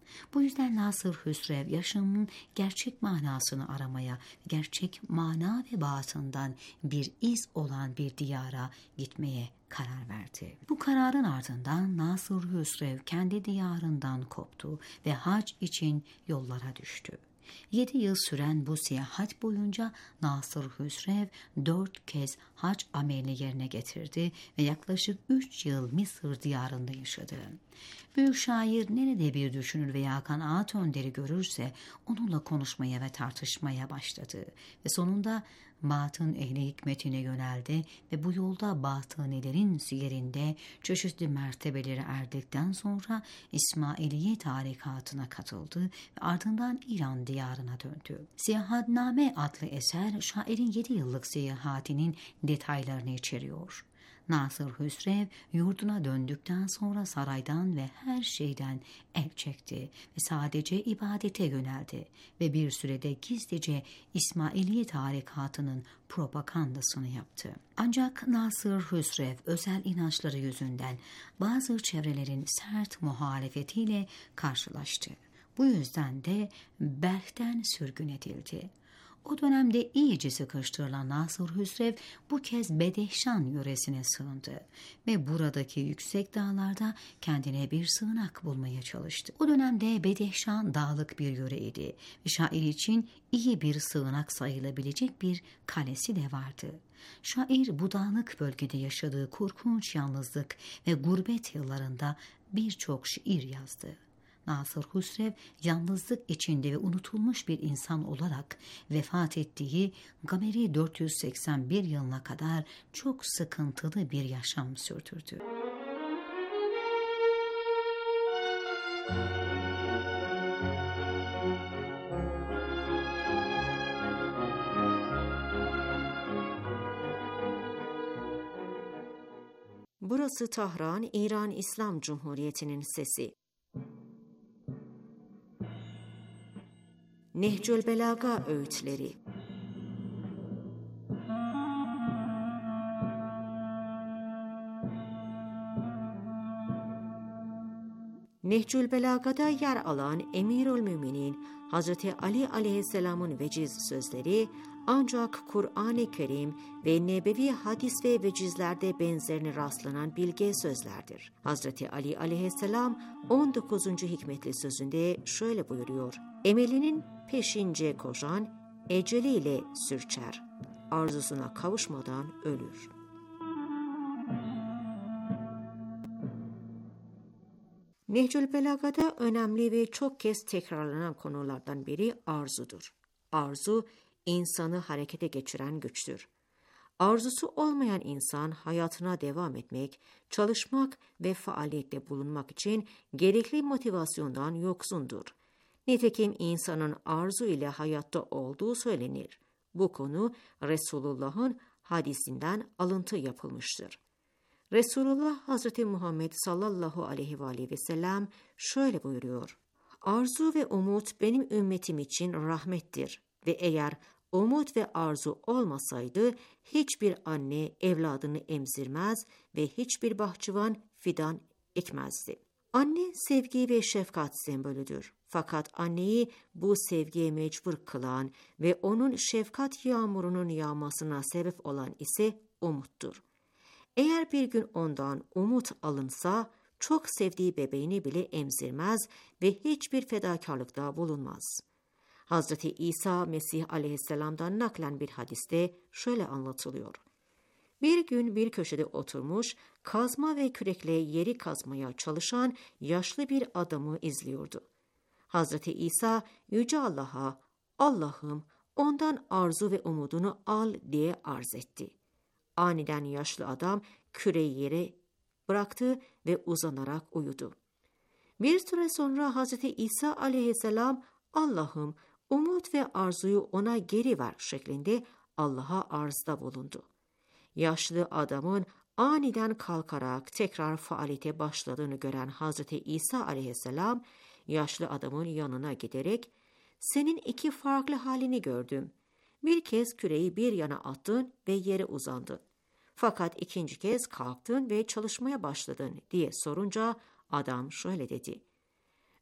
Bu yüzden Nasır Hüsrev yaşamın gerçek manasını aramaya, gerçek mana ve batından bir iz olan bir diyara gitmeye karar verdi. Bu kararın ardından Nasır Hüsrev kendi diyarından koptu ve hac için yollara düştü. Yedi yıl süren bu seyahat boyunca Nasır Hüsrev dört kez hac amelini yerine getirdi ve yaklaşık üç yıl Mısır diyarında yaşadı. Büyük şair nerede bir düşünür veya kanaat önderi görürse onunla konuşmaya ve tartışmaya başladı ve sonunda batın ehli hikmetine yöneldi ve bu yolda batınilerin siyerinde çeşitli mertebeleri erdikten sonra İsmailiye tarikatına katıldı ve ardından İran diyarına döndü. Seyahatname adlı eser şairin yedi yıllık seyahatinin detaylarını içeriyor. Nasır Hüsrev yurduna döndükten sonra saraydan ve her şeyden el çekti ve sadece ibadete yöneldi ve bir sürede gizlice İsmailiye tarikatının propagandasını yaptı. Ancak Nasır Hüsrev özel inançları yüzünden bazı çevrelerin sert muhalefetiyle karşılaştı. Bu yüzden de Belh'ten sürgün edildi. O dönemde iyice sıkıştırılan Nasır Hüsrev bu kez Bedehşan yöresine sığındı ve buradaki yüksek dağlarda kendine bir sığınak bulmaya çalıştı. O dönemde Bedehşan dağlık bir yöreydi ve şair için iyi bir sığınak sayılabilecek bir kalesi de vardı. Şair bu dağlık bölgede yaşadığı korkunç yalnızlık ve gurbet yıllarında birçok şiir yazdı. Nasır Hüsrev yalnızlık içinde ve unutulmuş bir insan olarak vefat ettiği Gameri dört yüz seksen bir yılına kadar çok sıkıntılı bir yaşam sürdürdü. Burası Tahran, İran İslam Cumhuriyeti'nin sesi. Nehcül Belaga öğütleri. Nehcül Belaga'da yer alan Emirülmüminin Hazreti Ali aleyhisselamın veciz sözleri ancak Kur'an-ı Kerim ve nebevi hadis ve vecizlerde benzerini rastlanan bilge sözlerdir. Hazreti Ali aleyhisselam on dokuzuncu hikmetli sözünde şöyle buyuruyor: Emelinin peşince koşan eceliyle sürçer, arzusuna kavuşmadan ölür. Nehcül Belaga'da önemli ve çok kez tekrarlanan konulardan biri arzudur. Arzu, insanı harekete geçiren güçtür. Arzusu olmayan insan hayatına devam etmek, çalışmak ve faaliyette bulunmak için gerekli motivasyondan yoksundur. Nitekim insanın arzu ile hayatta olduğu söylenir. Bu konu Resulullah'ın hadisinden alıntı yapılmıştır. Resulullah Hazreti Muhammed sallallahu aleyhi ve aleyhi ve sellem şöyle buyuruyor: Arzu ve umut benim ümmetim için rahmettir ve eğer umut ve arzu olmasaydı hiçbir anne evladını emzirmez ve hiçbir bahçıvan fidan ekmezdi. Anne sevgi ve şefkat sembolüdür. Fakat anneyi bu sevgiye mecbur kılan ve onun şefkat yağmurunun yağmasına sebep olan ise umuttur. Eğer bir gün ondan umut alınsa çok sevdiği bebeğini bile emzirmez ve hiçbir fedakarlıkta bulunmaz. Hazreti İsa Mesih aleyhisselamdan naklen bir hadiste şöyle anlatılıyor: Bir gün bir köşede oturmuş, kazma ve kürekle yeri kazmaya çalışan yaşlı bir adamı izliyordu. Hazreti İsa Yüce Allah'a, Allah'ım ondan arzu ve umudunu al diye arz etti. Aniden yaşlı adam küreği yere bıraktı ve uzanarak uyudu. Bir süre sonra Hazreti İsa aleyhisselam, Allah'ım umut ve arzuyu ona geri ver şeklinde Allah'a arzda bulundu. Yaşlı adamın aniden kalkarak tekrar faaliyete başladığını gören Hazreti İsa aleyhisselam, yaşlı adamın yanına giderek, senin iki farklı halini gördüm. Bir kez küreği bir yana attın ve yere uzandın. Fakat ikinci kez kalktın ve çalışmaya başladın diye sorunca adam şöyle dedi: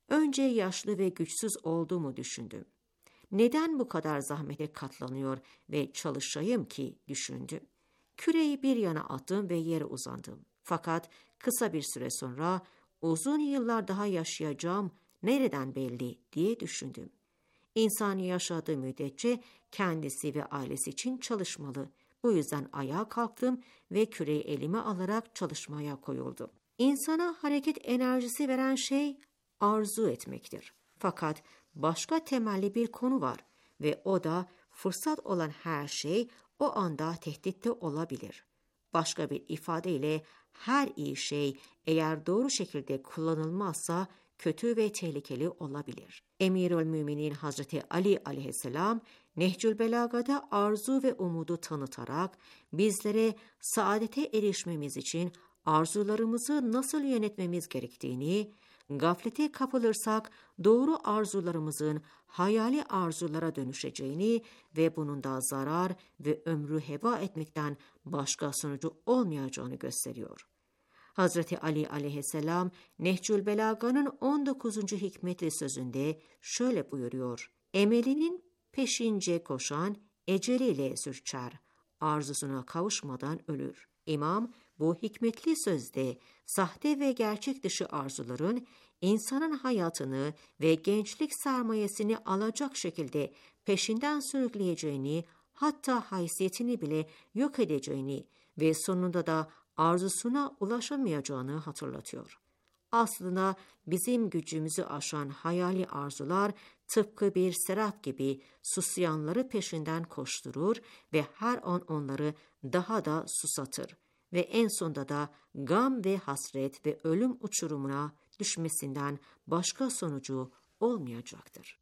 Önce yaşlı ve güçsüz olduğumu düşündüm. Neden bu kadar zahmete katlanıyor ve çalışayım ki düşündüm. Küreyi bir yana attım ve yere uzandım. Fakat kısa bir süre sonra uzun yıllar daha yaşayacağım nereden belli diye düşündüm. İnsan yaşadığı müddetçe kendisi ve ailesi için çalışmalı. Bu yüzden ayağa kalktım ve küreyi elime alarak çalışmaya koyuldum. İnsana hareket enerjisi veren şey arzu etmektir. Fakat başka temelli bir konu var ve o da fırsat olan her şey o anda tehditte olabilir. Başka bir ifadeyle her iyi şey eğer doğru şekilde kullanılmazsa kötü ve tehlikeli olabilir. Emirülmüminin Hazreti Ali aleyhisselam Nehcül Belaga'da arzu ve umudu tanıtarak bizlere saadete erişmemiz için arzularımızı nasıl yönetmemiz gerektiğini, gaflete kapılırsak doğru arzularımızın hayali arzulara dönüşeceğini ve bunun da zarar ve ömrü heba etmekten başka sonucu olmayacağını gösteriyor. Hazreti Ali aleyhisselam Nehcül Belaga'nın on dokuzuncu hikmetli sözünde şöyle buyuruyor: Emelinin peşince koşan eceliyle sürçer, arzusuna kavuşmadan ölür. İmam bu hikmetli sözde sahte ve gerçek dışı arzuların insanın hayatını ve gençlik sermayesini alacak şekilde peşinden sürükleyeceğini, hatta haysiyetini bile yok edeceğini ve sonunda da arzusuna ulaşamayacağını hatırlatıyor. Aslında bizim gücümüzü aşan hayali arzular tıpkı bir serap gibi susayanları peşinden koşturur ve her an onları daha da susatır ve en sonunda da gam ve hasret ve ölüm uçurumuna düşmesinden başka sonucu olmayacaktır.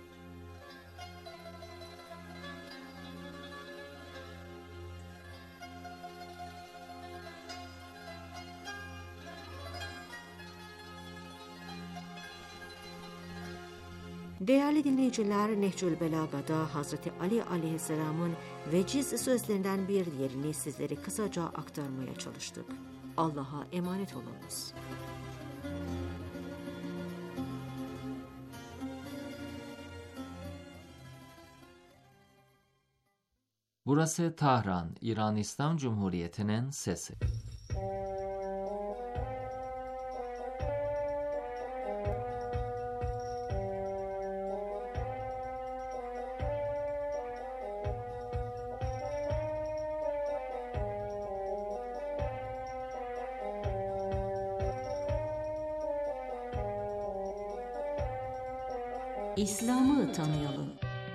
Değerli dinleyiciler, Nehcül Belaga'da Hazreti Ali aleyhisselamın veciz sözlerinden bir diğerini sizlere kısaca aktarmaya çalıştık. Allah'a emanet olunuz. Burası Tahran, İran İslam Cumhuriyeti'nin sesi. İslam'ı tanıyalım.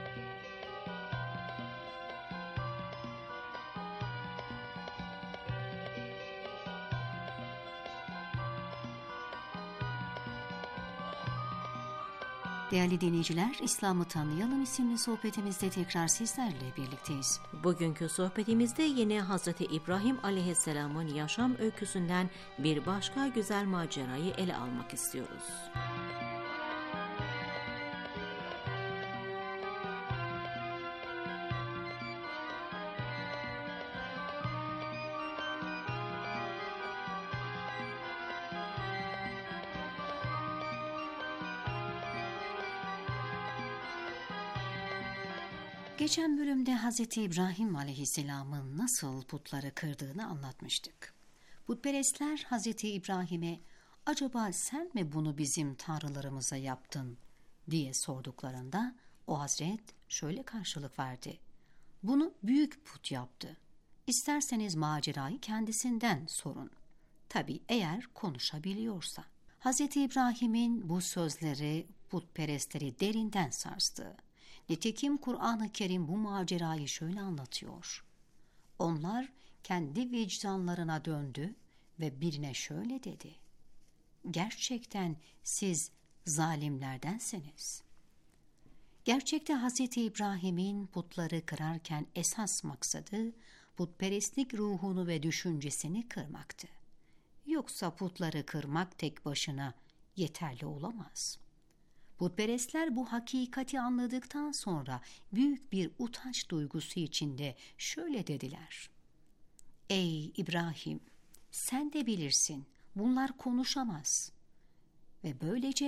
Değerli dinleyiciler, İslam'ı Tanıyalım isimli sohbetimizde tekrar sizlerle birlikteyiz. Bugünkü sohbetimizde yine Hazreti İbrahim aleyhisselamın yaşam öyküsünden bir başka güzel macerayı ele almak istiyoruz. Geçen bölümde Hazreti İbrahim aleyhisselamın nasıl putları kırdığını anlatmıştık. Putperestler Hazreti İbrahim'e acaba sen mi bunu bizim tanrılarımıza yaptın diye sorduklarında o hazret şöyle karşılık verdi. Bunu büyük put yaptı. İsterseniz macerayı kendisinden sorun. Tabii eğer konuşabiliyorsa. Hazreti İbrahim'in bu sözleri putperestleri derinden sarstı. Nitekim Kur'an-ı Kerim bu macerayı şöyle anlatıyor. Onlar kendi vicdanlarına döndü ve birine şöyle dedi. Gerçekten siz zalimlerdensiniz. Gerçekte Hazreti İbrahim'in putları kırarken esas maksadı putperestlik ruhunu ve düşüncesini kırmaktı. Yoksa putları kırmak tek başına yeterli olamaz. Putperestler bu hakikati anladıktan sonra büyük bir utanç duygusu içinde şöyle dediler. Ey İbrahim, sen de bilirsin, bunlar konuşamaz. Ve böylece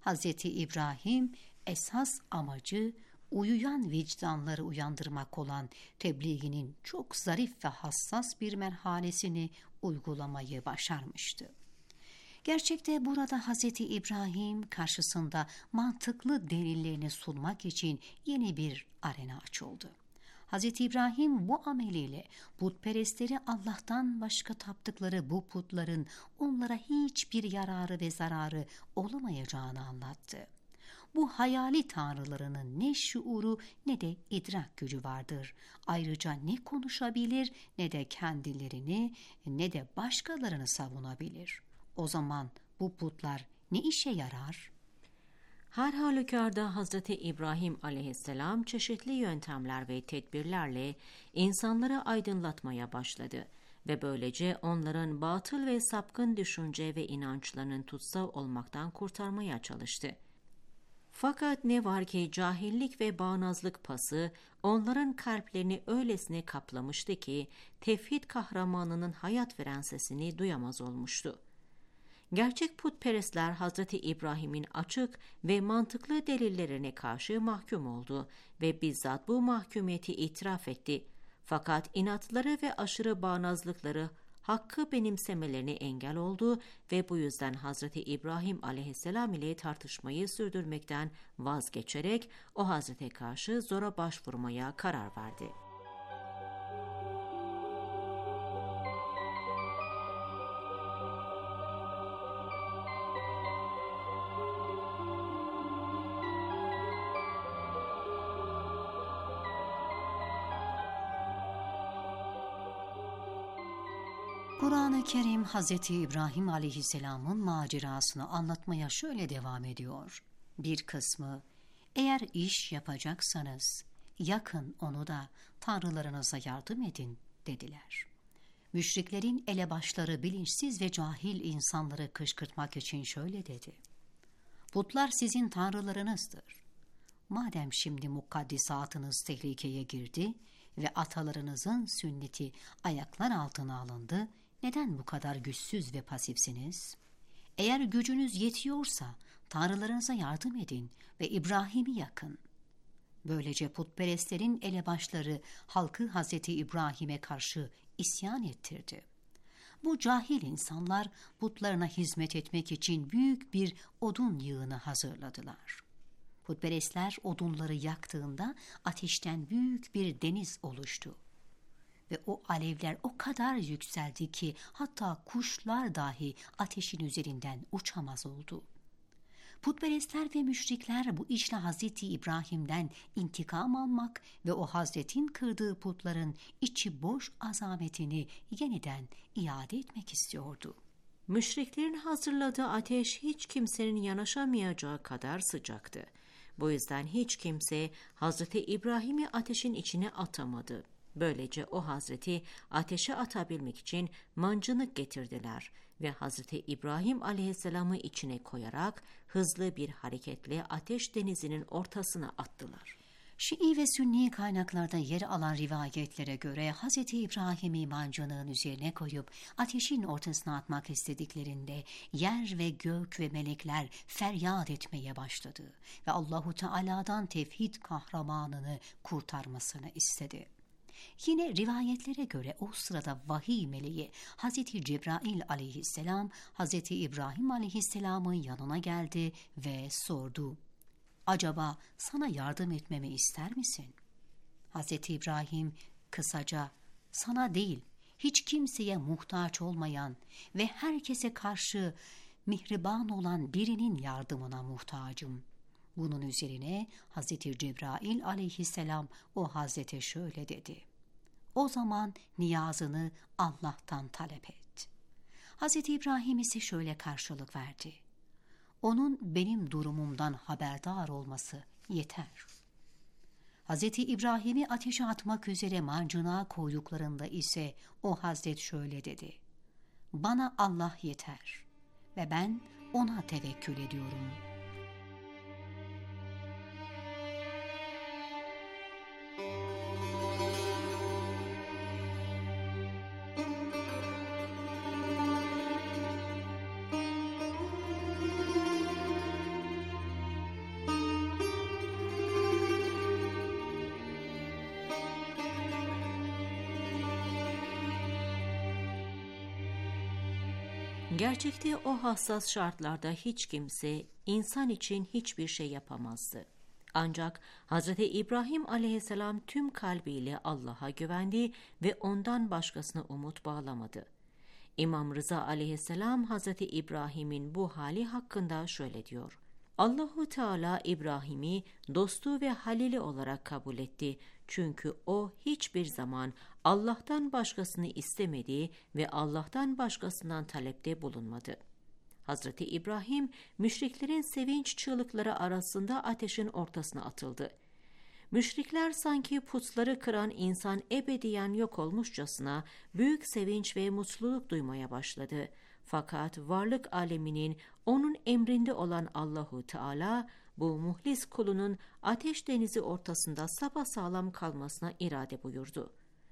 Hazreti İbrahim esas amacı uyuyan vicdanları uyandırmak olan tebliğinin çok zarif ve hassas bir merhalesini uygulamayı başarmıştı. Gerçekte burada Hazreti İbrahim karşısında mantıklı delillerini sunmak için yeni bir arena açıldı. Hazreti İbrahim bu ameliyle putperestleri Allah'tan başka taptıkları bu putların onlara hiçbir yararı ve zararı olamayacağını anlattı. Bu hayali tanrılarının ne şuuru ne de idrak gücü vardır. Ayrıca ne konuşabilir ne de kendilerini ne de başkalarını savunabilir. O zaman bu putlar ne işe yarar? Her halükarda Hazreti İbrahim aleyhisselam çeşitli yöntemler ve tedbirlerle insanları aydınlatmaya başladı ve böylece onların batıl ve sapkın düşünce ve inançlarının tutsağı olmaktan kurtarmaya çalıştı. Fakat ne var ki cahillik ve bağnazlık pası onların kalplerini öylesine kaplamıştı ki tevhid kahramanının hayat veren sesini duyamaz olmuştu. Gerçek putperestler Hazreti İbrahim'in açık ve mantıklı delillerine karşı mahkum oldu ve bizzat bu mahkumiyeti itiraf etti. Fakat inatları ve aşırı bağnazlıkları hakkı benimsemelerine engel oldu ve bu yüzden Hazreti İbrahim aleyhisselam ile tartışmayı sürdürmekten vazgeçerek o Hazrete karşı zora başvurmaya karar verdi. Kur'an-ı Kerim Hazreti İbrahim aleyhisselamın macerasını anlatmaya şöyle devam ediyor. Bir kısmı, eğer iş yapacaksanız yakın onu da tanrılarınıza yardım edin dediler. Müşriklerin elebaşları bilinçsiz ve cahil insanları kışkırtmak için şöyle dedi. Putlar sizin tanrılarınızdır. Madem şimdi mukaddesatınız tehlikeye girdi ve atalarınızın sünneti ayaklar altına alındı, neden bu kadar güçsüz ve pasifsiniz? Eğer gücünüz yetiyorsa tanrılarınıza yardım edin ve İbrahim'i yakın. Böylece putperestlerin elebaşları halkı Hazreti İbrahim'e karşı isyan ettirdi. Bu cahil insanlar putlarına hizmet etmek için büyük bir odun yığını hazırladılar. Putperestler odunları yaktığında ateşten büyük bir deniz oluştu. Ve o alevler o kadar yükseldi ki hatta kuşlar dahi ateşin üzerinden uçamaz oldu. Putperestler ve müşrikler bu işle Hazreti İbrahim'den intikam almak ve o Hazretin kırdığı putların içi boş azametini yeniden iade etmek istiyordu. Müşriklerin hazırladığı ateş hiç kimsenin yanaşamayacağı kadar sıcaktı. Bu yüzden hiç kimse Hazreti İbrahim'i ateşin içine atamadı. Böylece o Hazreti ateşe atabilmek için mancınık getirdiler ve Hazreti İbrahim aleyhisselamı içine koyarak hızlı bir hareketle ateş denizinin ortasına attılar. Şii ve Sünni kaynaklarda yer alan rivayetlere göre Hazreti İbrahim'i mancınığın üzerine koyup ateşin ortasına atmak istediklerinde yer ve gök ve melekler feryat etmeye başladı ve Allahu Teala'dan tevhid kahramanını kurtarmasını istedi. Yine rivayetlere göre o sırada vahiy meleği Hazreti Cebrail aleyhisselam Hazreti İbrahim aleyhisselamın yanına geldi ve sordu. Acaba sana yardım etmemi ister misin? Hazreti İbrahim kısaca sana değil, hiç kimseye muhtaç olmayan ve herkese karşı mihriban olan birinin yardımına muhtacım. Bunun üzerine Hazreti Cebrail aleyhisselam o Hazrete şöyle dedi. O zaman niyazını Allah'tan talep et. Hazreti İbrahim ise şöyle karşılık verdi. Onun benim durumumdan haberdar olması yeter. Hazreti İbrahim'i ateşe atmak üzere mancınığa koyduklarında ise o Hazret şöyle dedi. Bana Allah yeter ve ben ona tevekkül ediyorum. Gerçekte o hassas şartlarda hiç kimse insan için hiçbir şey yapamazdı. Ancak Hz. İbrahim aleyhisselam tüm kalbiyle Allah'a güvendi ve ondan başkasına umut bağlamadı. İmam Rıza aleyhisselam Hz. İbrahim'in bu hali hakkında şöyle diyor: Allahu Teala İbrahim'i dostu ve halili olarak kabul etti. Çünkü o hiçbir zaman Allah'tan başkasını istemedi ve Allah'tan başkasından talepte bulunmadı. Hazreti İbrahim, müşriklerin sevinç çığlıkları arasında ateşin ortasına atıldı. Müşrikler sanki putları kıran insan ebediyen yok olmuşçasına büyük sevinç ve mutluluk duymaya başladı. Fakat varlık aleminin onun emrinde olan Allahu Teala bu muhlis kulunun ateş denizi ortasında sapasağlam kalmasına irade buyurdu.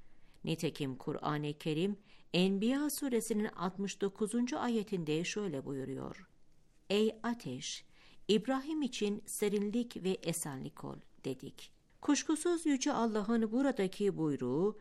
Nitekim Kur'an-ı Kerim Enbiya suresinin altmış dokuzuncu ayetinde şöyle buyuruyor: Ey ateş! İbrahim için serinlik ve esenlik ol dedik. Kuşkusuz Yüce Allah'ın buradaki buyruğu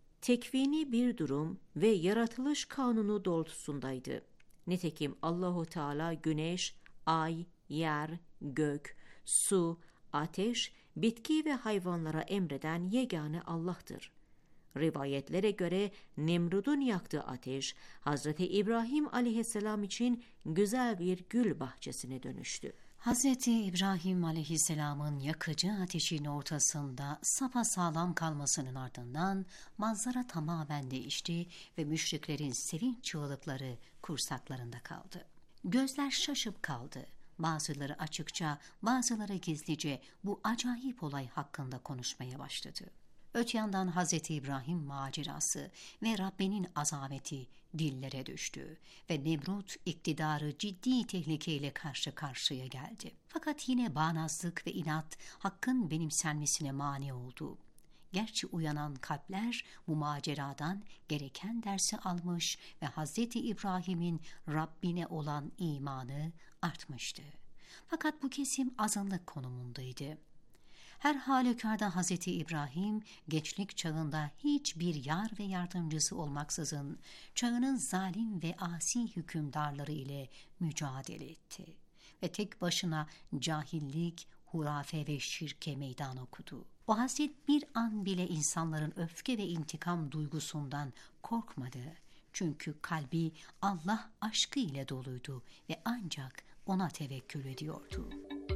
tekvini bir durum ve yaratılış kanunu doğrultusundaydı. Nitekim Allahu Teala güneş, ay, yer, gök, su, ateş, bitki ve hayvanlara emreden yegane Allah'tır. Rivayetlere göre Nemrud'un yaktığı ateş, Hazreti İbrahim aleyhisselam için güzel bir gül bahçesine dönüştü. Hazreti İbrahim aleyhisselamın yakıcı ateşin ortasında sapasağlam kalmasının ardından manzara tamamen değişti ve müşriklerin sevinç çığlıkları kursaklarında kaldı. Gözler şaşıp kaldı. Bazıları açıkça, bazıları gizlice bu acayip olay hakkında konuşmaya başladı. Öte yandan Hazreti İbrahim macerası ve Rabbinin azameti dillere düştü ve Nemrut iktidarı ciddi tehlikeyle karşı karşıya geldi. Fakat yine bağnazlık ve inat hakkın benimsenmesine mani oldu. Gerçi uyanan kalpler bu maceradan gereken dersi almış ve Hazreti İbrahim'in Rabbine olan imanı artmıştı. Fakat bu kesim azınlık konumundaydı. Her halükarda Hazreti İbrahim gençlik çağında hiçbir yar ve yardımcısı olmaksızın çağının zalim ve asi hükümdarları ile mücadele etti ve tek başına cahillik, hurafe ve şirke meydan okudu. O hasret bir an bile insanların öfke ve intikam duygusundan korkmadı. Çünkü kalbi Allah aşkı ile doluydu ve ancak ona tevekkül ediyordu.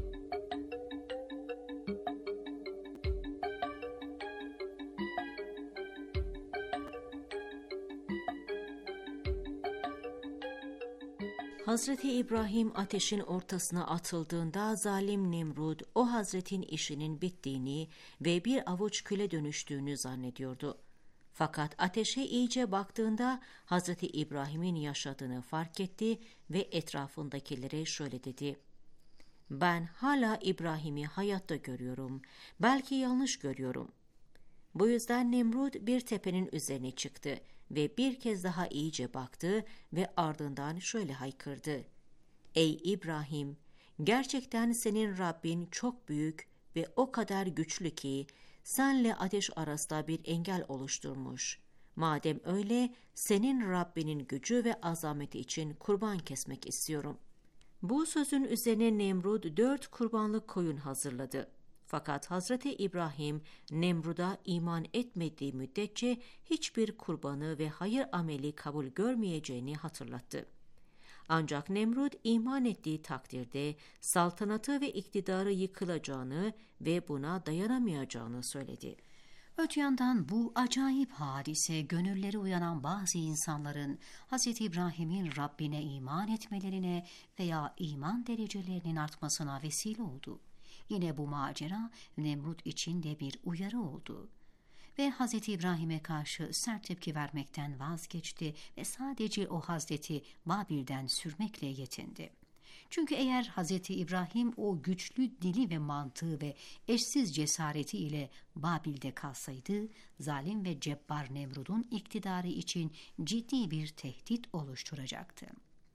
Hazreti İbrahim ateşin ortasına atıldığında zalim Nemrud o Hazretin işinin bittiğini ve bir avuç küle dönüştüğünü zannediyordu. Fakat ateşe iyice baktığında Hazreti İbrahim'in yaşadığını fark etti ve etrafındakilere şöyle dedi: Ben hala İbrahim'i hayatta görüyorum. Belki yanlış görüyorum. Bu yüzden Nemrud bir tepenin üzerine çıktı ve bir kez daha iyice baktı ve ardından şöyle haykırdı: Ey İbrahim! Gerçekten senin Rabbin çok büyük ve o kadar güçlü ki senle ateş arasında bir engel oluşturmuş. Madem öyle, senin Rabbinin gücü ve azameti için kurban kesmek istiyorum. Bu sözün üzerine Nemrud dört kurbanlık koyun hazırladı. Fakat Hazreti İbrahim Nemrud'a iman etmediği müddetçe hiçbir kurbanı ve hayır ameli kabul görmeyeceğini hatırlattı. Ancak Nemrud iman ettiği takdirde saltanatı ve iktidarı yıkılacağını ve buna dayanamayacağını söyledi. Öte yandan bu acayip hadise gönülleri uyanan bazı insanların Hz. İbrahim'in Rabbine iman etmelerine veya iman derecelerinin artmasına vesile oldu. Yine bu macera Nemrut için de bir uyarı oldu. Ve Hz. İbrahim'e karşı sert tepki vermekten vazgeçti ve sadece o Hazreti Babil'den sürmekle yetindi. Çünkü eğer Hz. İbrahim o güçlü dili ve mantığı ve eşsiz cesareti ile Babil'de kalsaydı, zalim ve cebbar Nemrud'un iktidarı için ciddi bir tehdit oluşturacaktı.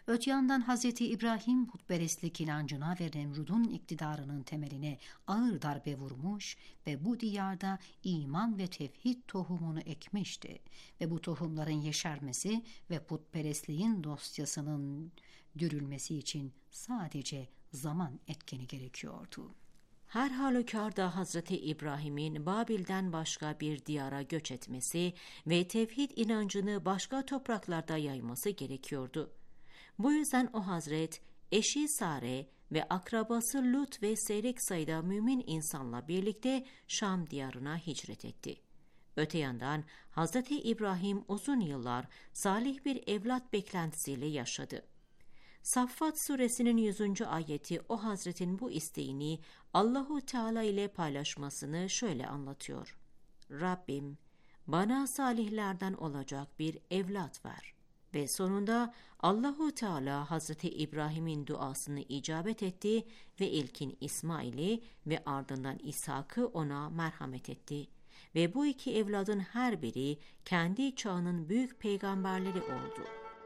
Öte yandan Hazreti İbrahim putperestlik inancına ve Nemrud'un iktidarının temeline ağır darbe vurmuş ve bu diyarda iman ve tevhid tohumunu ekmişti. Ve bu tohumların yeşermesi ve putperestliğin dosyasının dürülmesi için sadece zaman etkeni gerekiyordu. Her halükarda Hazreti İbrahim'in Babil'den başka bir diyara göç etmesi ve tevhid inancını başka topraklarda yayması gerekiyordu. Bu yüzden o Hazret, eşi Sare ve akrabası Lut ve seyrek sayıda mümin insanla birlikte Şam diyarına hicret etti. Öte yandan Hazreti İbrahim uzun yıllar salih bir evlat beklentisiyle yaşadı. Saffat suresinin yüzüncü ayeti o Hazretin bu isteğini Allahu Teala ile paylaşmasını şöyle anlatıyor. Rabbim, bana salihlerden olacak bir evlat ver. Ve sonunda Allahu Teala Hazreti İbrahim'in duasını icabet etti ve ilkin İsmail'i ve ardından İshak'ı ona merhamet etti. Ve bu iki evladın her biri kendi çağının büyük peygamberleri oldu.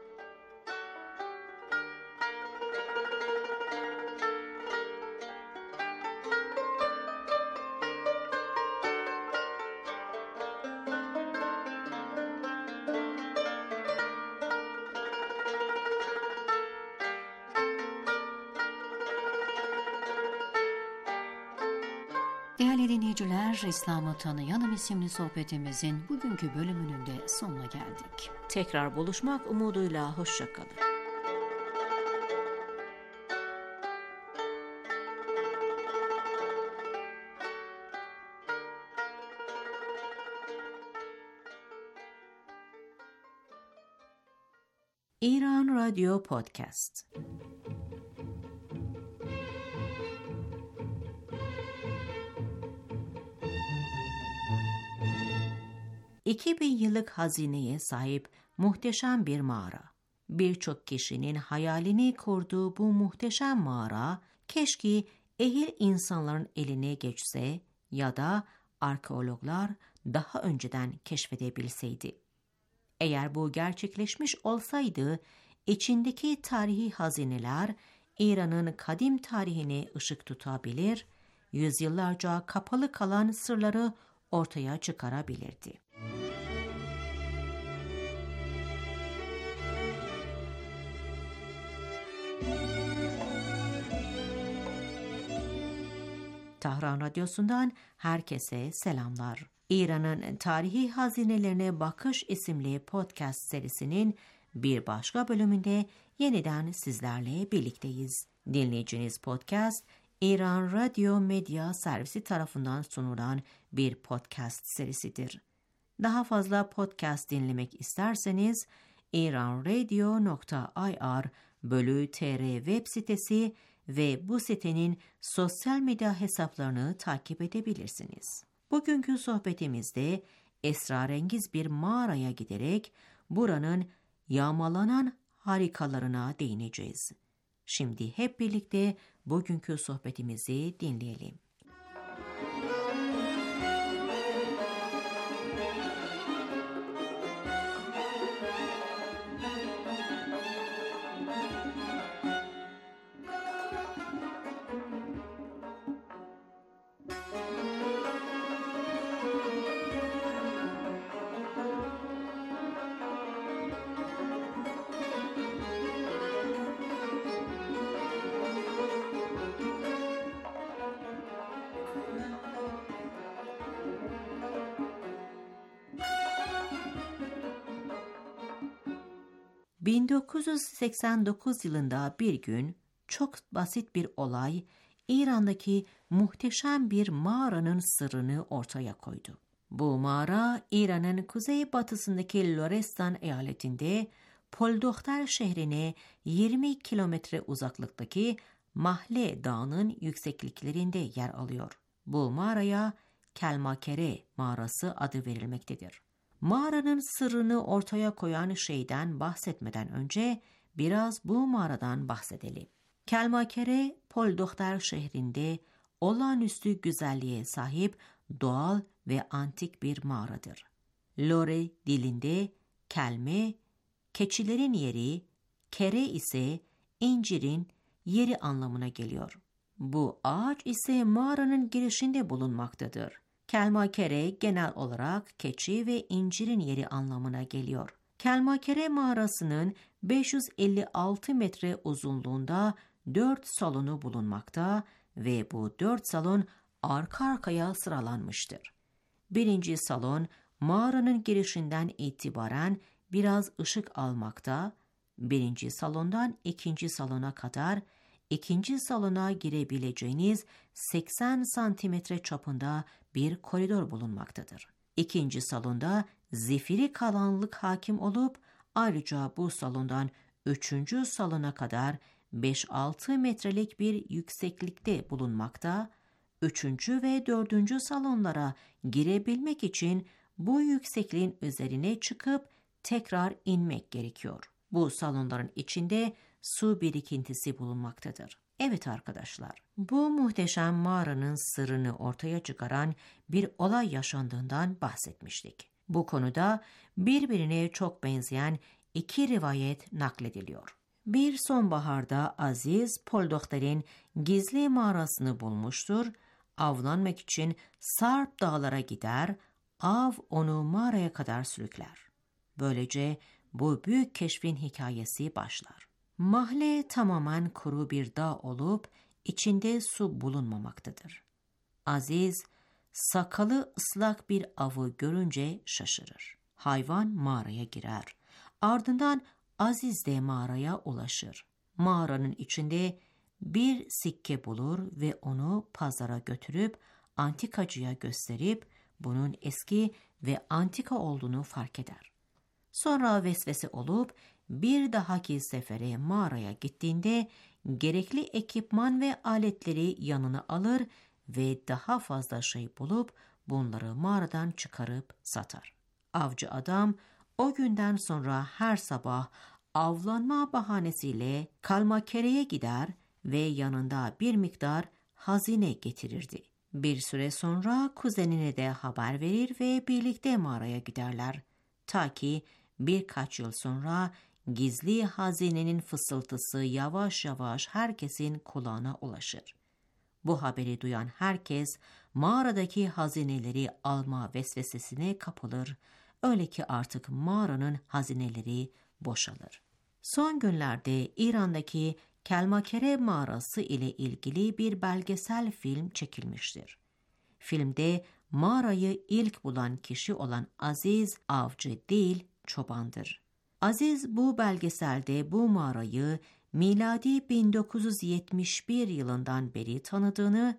Değerli dinleyiciler, İslam'ı Tanıyalım isimli sohbetimizin bugünkü bölümünün de sonuna geldik. Tekrar buluşmak umuduyla hoşça kalın. İran Radyo Podcast. iki bin yıllık hazineye sahip muhteşem bir mağara. Birçok kişinin hayalini kurduğu bu muhteşem mağara, keşke ehil insanların eline geçse ya da arkeologlar daha önceden keşfedebilseydi. Eğer bu gerçekleşmiş olsaydı, içindeki tarihi hazineler İran'ın kadim tarihine ışık tutabilir, yüzyıllarca kapalı kalan sırları ortaya çıkarabilirdi. Tahran Radyosu'ndan herkese selamlar. İran'ın Tarihi Hazinelerine Bakış isimli podcast serisinin bir başka bölümünde yeniden sizlerle birlikteyiz. Dinleyeceğiniz podcast, İran Radyo Medya Servisi tarafından sunulan bir podcast serisidir. Daha fazla podcast dinlemek isterseniz iranradio nokta i r bölü tr web sitesi ve bu sitenin sosyal medya hesaplarını takip edebilirsiniz. Bugünkü sohbetimizde esrarengiz bir mağaraya giderek buranın yağmalanan harikalarına değineceğiz. Şimdi hep birlikte bugünkü sohbetimizi dinleyelim. bin dokuz yüz seksen dokuz yılında bir gün çok basit bir olay İran'daki muhteşem bir mağaranın sırrını ortaya koydu. Bu mağara İran'ın kuzeybatısındaki Lorestan eyaletinde Poldokhtar şehrine yirmi kilometre uzaklıktaki Mahle Dağı'nın yüksekliklerinde yer alıyor. Bu mağaraya Kelmakere Mağarası adı verilmektedir. Mağaranın sırrını ortaya koyan şeyden bahsetmeden önce biraz bu mağaradan bahsedelim. Kelmakere, Poldokhtar şehrinde olağanüstü güzelliğe sahip doğal ve antik bir mağaradır. Lore dilinde kelme, keçilerin yeri, kere ise incirin yeri anlamına geliyor. Bu ağaç ise mağaranın girişinde bulunmaktadır. Kelmakere genel olarak keçi ve incirin yeri anlamına geliyor. Kelmakere mağarasının beş yüz elli altı metre uzunluğunda dört salonu bulunmakta ve bu dört salon arka arkaya sıralanmıştır. Birinci salon mağaranın girişinden itibaren biraz ışık almakta, birinci salondan ikinci salona kadar ikinci salona girebileceğiniz seksen santimetre çapında bir koridor bulunmaktadır. İkinci salonda zifiri karanlık hakim olup ayrıca bu salondan üçüncü salona kadar beş altı metrelik bir yükseklikte bulunmakta. Üçüncü ve dördüncü salonlara girebilmek için bu yüksekliğin üzerine çıkıp tekrar inmek gerekiyor. Bu salonların içinde su birikintisi bulunmaktadır. Evet arkadaşlar, bu muhteşem mağaranın sırrını ortaya çıkaran bir olay yaşandığından bahsetmiştik. Bu konuda birbirine çok benzeyen iki rivayet naklediliyor. Bir sonbaharda Aziz, Poldokter'in gizli mağarasını bulmuştur. Avlanmak için Sarp dağlara gider, av onu mağaraya kadar sürükler. Böylece bu büyük keşfin hikayesi başlar. Mahalle tamamen kuru bir dağ olup içinde su bulunmamaktadır. Aziz, sakalı ıslak bir avı görünce şaşırır. Hayvan mağaraya girer. Ardından Aziz de mağaraya ulaşır. Mağaranın içinde bir sikke bulur ve onu pazara götürüp antikacıya gösterip bunun eski ve antika olduğunu fark eder. Sonra vesvese olup bir dahaki sefere mağaraya gittiğinde gerekli ekipman ve aletleri yanına alır ve daha fazla şey bulup bunları mağaradan çıkarıp satar. Avcı adam o günden sonra her sabah avlanma bahanesiyle Kalmakere'ye gider ve yanında bir miktar hazine getirirdi. Bir süre sonra kuzenine de haber verir ve birlikte mağaraya giderler. Ta ki birkaç yıl sonra gizli hazinenin fısıltısı yavaş yavaş herkesin kulağına ulaşır. Bu haberi duyan herkes mağaradaki hazineleri alma vesvesesine kapılır. Öyle ki artık mağaranın hazineleri boşalır. Son günlerde İran'daki Kelmakere mağarası ile ilgili bir belgesel film çekilmiştir. Filmde mağarayı ilk bulan kişi olan Aziz avcı değil, çobandır. Aziz bu belgeselde bu mağarayı miladi bin dokuz yüz yetmiş bir yılından beri tanıdığını,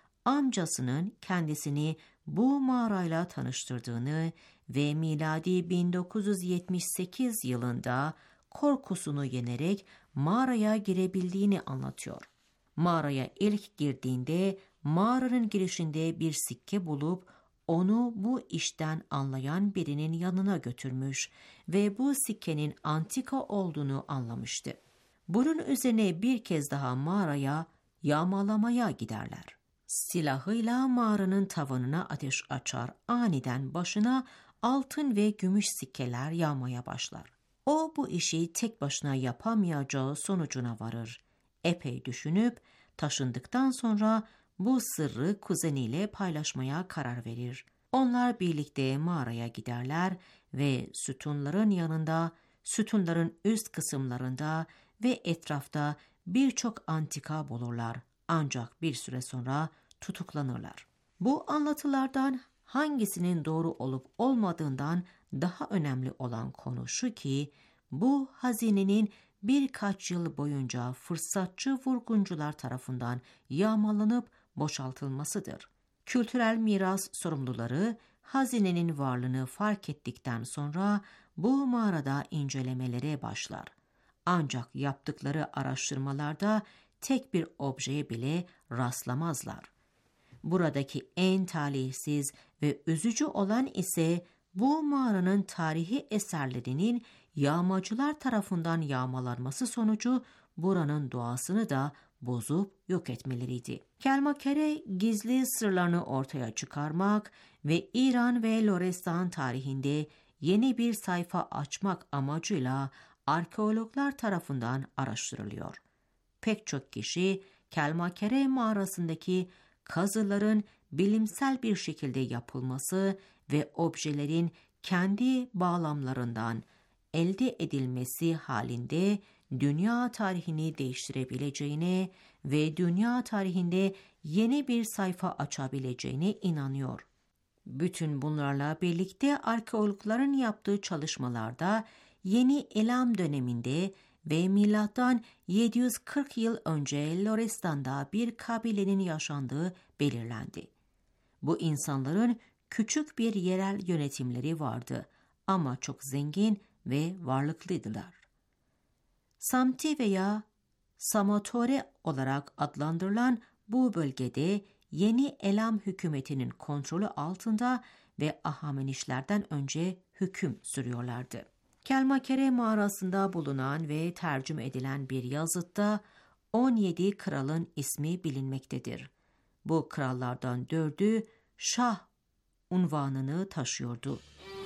amcasının kendisini bu mağarayla tanıştırdığını ve miladi bin dokuz yüz yetmiş sekiz yılında korkusunu yenerek mağaraya girebildiğini anlatıyor. Mağaraya ilk girdiğinde mağaranın girişinde bir sikke bulup onu bu işten anlayan birinin yanına götürmüş ve bu sikkenin antika olduğunu anlamıştı. Bunun üzerine bir kez daha mağaraya yağmalamaya giderler. Silahıyla mağaranın tavanına ateş açar, aniden başına altın ve gümüş sikkeler yağmaya başlar. O bu işi tek başına yapamayacağı sonucuna varır. Epey düşünüp taşındıktan sonra bu sırrı kuzeniyle paylaşmaya karar verir. Onlar birlikte mağaraya giderler ve sütunların yanında, sütunların üst kısımlarında ve etrafta birçok antika bulurlar. Ancak bir süre sonra tutuklanırlar. Bu anlatılardan hangisinin doğru olup olmadığından daha önemli olan konu şu ki, bu hazinenin birkaç yıl boyunca fırsatçı vurguncular tarafından yağmalanıp boşaltılmasıdır. Kültürel miras sorumluları hazinenin varlığını fark ettikten sonra bu mağarada incelemelere başlar. Ancak yaptıkları araştırmalarda tek bir objeye bile rastlamazlar. Buradaki en talihsiz ve üzücü olan ise bu mağaranın tarihi eserlerinin yağmacılar tarafından yağmalanması sonucu buranın doğasını da bozup yok etmeleriydi. Kelmakere gizli sırlarını ortaya çıkarmak ve İran ve Lorestan tarihinde yeni bir sayfa açmak amacıyla arkeologlar tarafından araştırılıyor. Pek çok kişi Kelmakere mağarasındaki kazıların bilimsel bir şekilde yapılması ve objelerin kendi bağlamlarından elde edilmesi halinde dünya tarihini değiştirebileceğine ve dünya tarihinde yeni bir sayfa açabileceğine inanıyor. Bütün bunlarla birlikte arkeologların yaptığı çalışmalarda Yeni Elam döneminde ve milattan yedi yüz kırk yıl önce Lorestan'da bir kabilenin yaşandığı belirlendi. Bu insanların küçük bir yerel yönetimleri vardı ama çok zengin ve varlıklıydılar. Samti veya Samatore olarak adlandırılan bu bölgede Yeni Elam hükümetinin kontrolü altında ve Ahamenişlerden önce hüküm sürüyorlardı. Kelmakere mağarasında bulunan ve tercüme edilen bir yazıtta on yedi kralın ismi bilinmektedir. Bu krallardan dördü Şah unvanını taşıyordu.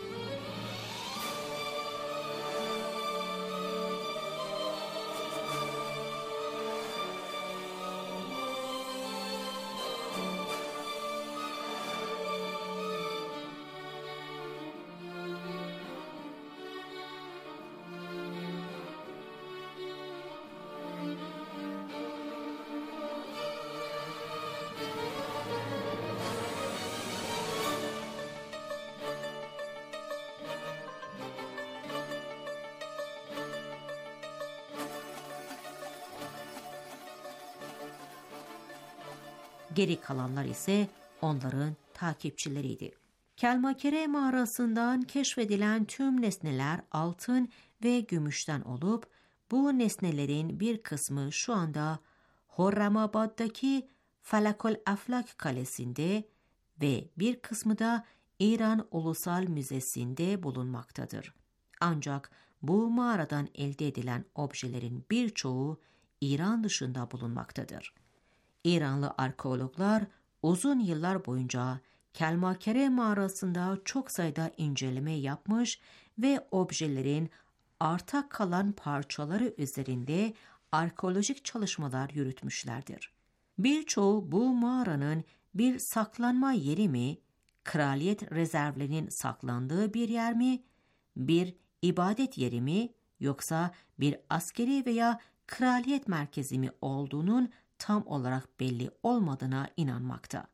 Geri kalanlar ise onların takipçileriydi. Kelmakere mağarasından keşfedilen tüm nesneler altın ve gümüşten olup bu nesnelerin bir kısmı şu anda Horramabad'daki Falakol Aflak Kalesi'nde ve bir kısmı da İran Ulusal Müzesi'nde bulunmaktadır. Ancak bu mağaradan elde edilen objelerin birçoğu İran dışında bulunmaktadır. İranlı arkeologlar uzun yıllar boyunca Kelmakere mağarasında çok sayıda inceleme yapmış ve objelerin arta kalan parçaları üzerinde arkeolojik çalışmalar yürütmüşlerdir. Birçoğu bu mağaranın bir saklanma yeri mi, kraliyet rezervlerinin saklandığı bir yer mi, bir ibadet yeri mi, yoksa bir askeri veya kraliyet merkezi mi olduğunun tam olarak belli olmadığına inanmakta.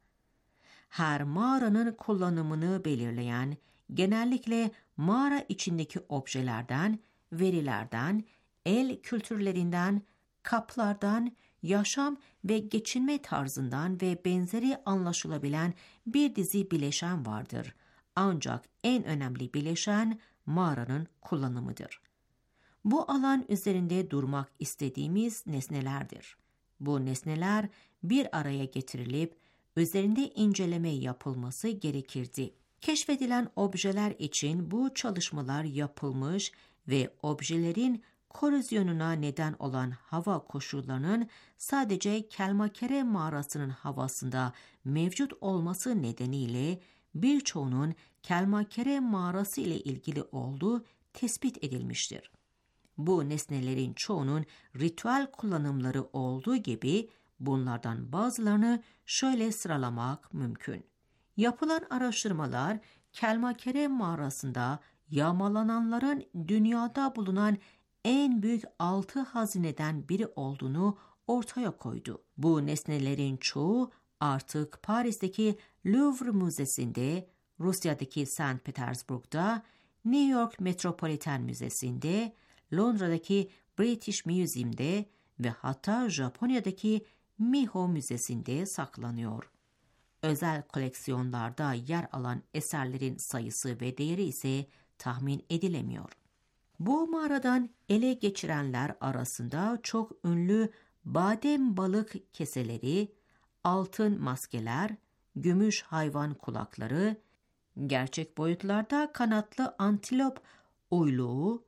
Her mağaranın kullanımını belirleyen, genellikle mağara içindeki objelerden, verilerden, el kültürlerinden, kaplardan, yaşam ve geçinme tarzından ve benzeri anlaşılabilen bir dizi bileşen vardır. Ancak en önemli bileşen mağaranın kullanımıdır. Bu alan üzerinde durmak istediğimiz nesnelerdir. Bu nesneler bir araya getirilip üzerinde inceleme yapılması gerekirdi. Keşfedilen objeler için bu çalışmalar yapılmış ve objelerin korozyonuna neden olan hava koşullarının sadece Kelmakere mağarasının havasında mevcut olması nedeniyle birçoğunun Kelmakere mağarası ile ilgili olduğu tespit edilmiştir. Bu nesnelerin çoğunun ritüel kullanımları olduğu gibi bunlardan bazılarını şöyle sıralamak mümkün. Yapılan araştırmalar Kelmakere mağarasında yağmalananların dünyada bulunan en büyük altı hazineden biri olduğunu ortaya koydu. Bu nesnelerin çoğu artık Paris'teki Louvre Müzesi'nde, Rusya'daki Saint Petersburg'da, New York Metropolitan Müzesi'nde, Londra'daki British Museum'de ve hatta Japonya'daki Miho Müzesi'nde saklanıyor. Özel koleksiyonlarda yer alan eserlerin sayısı ve değeri ise tahmin edilemiyor. Bu mağaradan ele geçirenler arasında çok ünlü badem balık keseleri, altın maskeler, gümüş hayvan kulakları, gerçek boyutlarda kanatlı antilop uyluğu,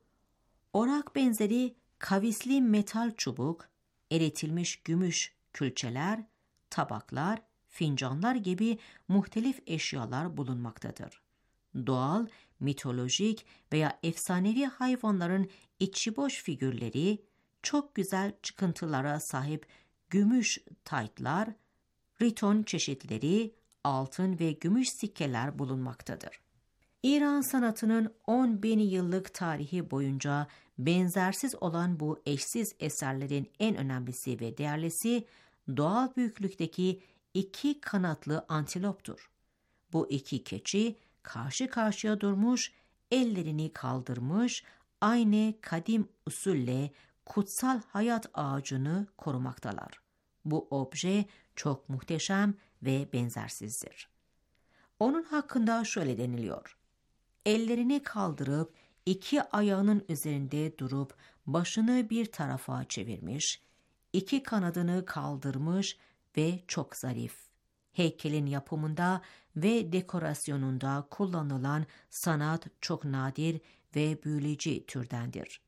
orak benzeri kavisli metal çubuk, eritilmiş gümüş külçeler, tabaklar, fincanlar gibi muhtelif eşyalar bulunmaktadır. Doğal, mitolojik veya efsanevi hayvanların içi boş figürleri, çok güzel çıkıntılara sahip gümüş taytlar, riton çeşitleri, altın ve gümüş sikkeler bulunmaktadır. İran sanatının on bin yıllık tarihi boyunca benzersiz olan bu eşsiz eserlerin en önemlisi ve değerlisi doğal büyüklükteki iki kanatlı antiloptur. Bu iki keçi karşı karşıya durmuş, ellerini kaldırmış, aynı kadim usulle kutsal hayat ağacını korumaktalar. Bu obje çok muhteşem ve benzersizdir. Onun hakkında şöyle deniliyor: ellerini kaldırıp iki ayağının üzerinde durup başını bir tarafa çevirmiş, iki kanadını kaldırmış ve çok zarif. Heykelin yapımında ve dekorasyonunda kullanılan sanat çok nadir ve büyüleyici türdendir.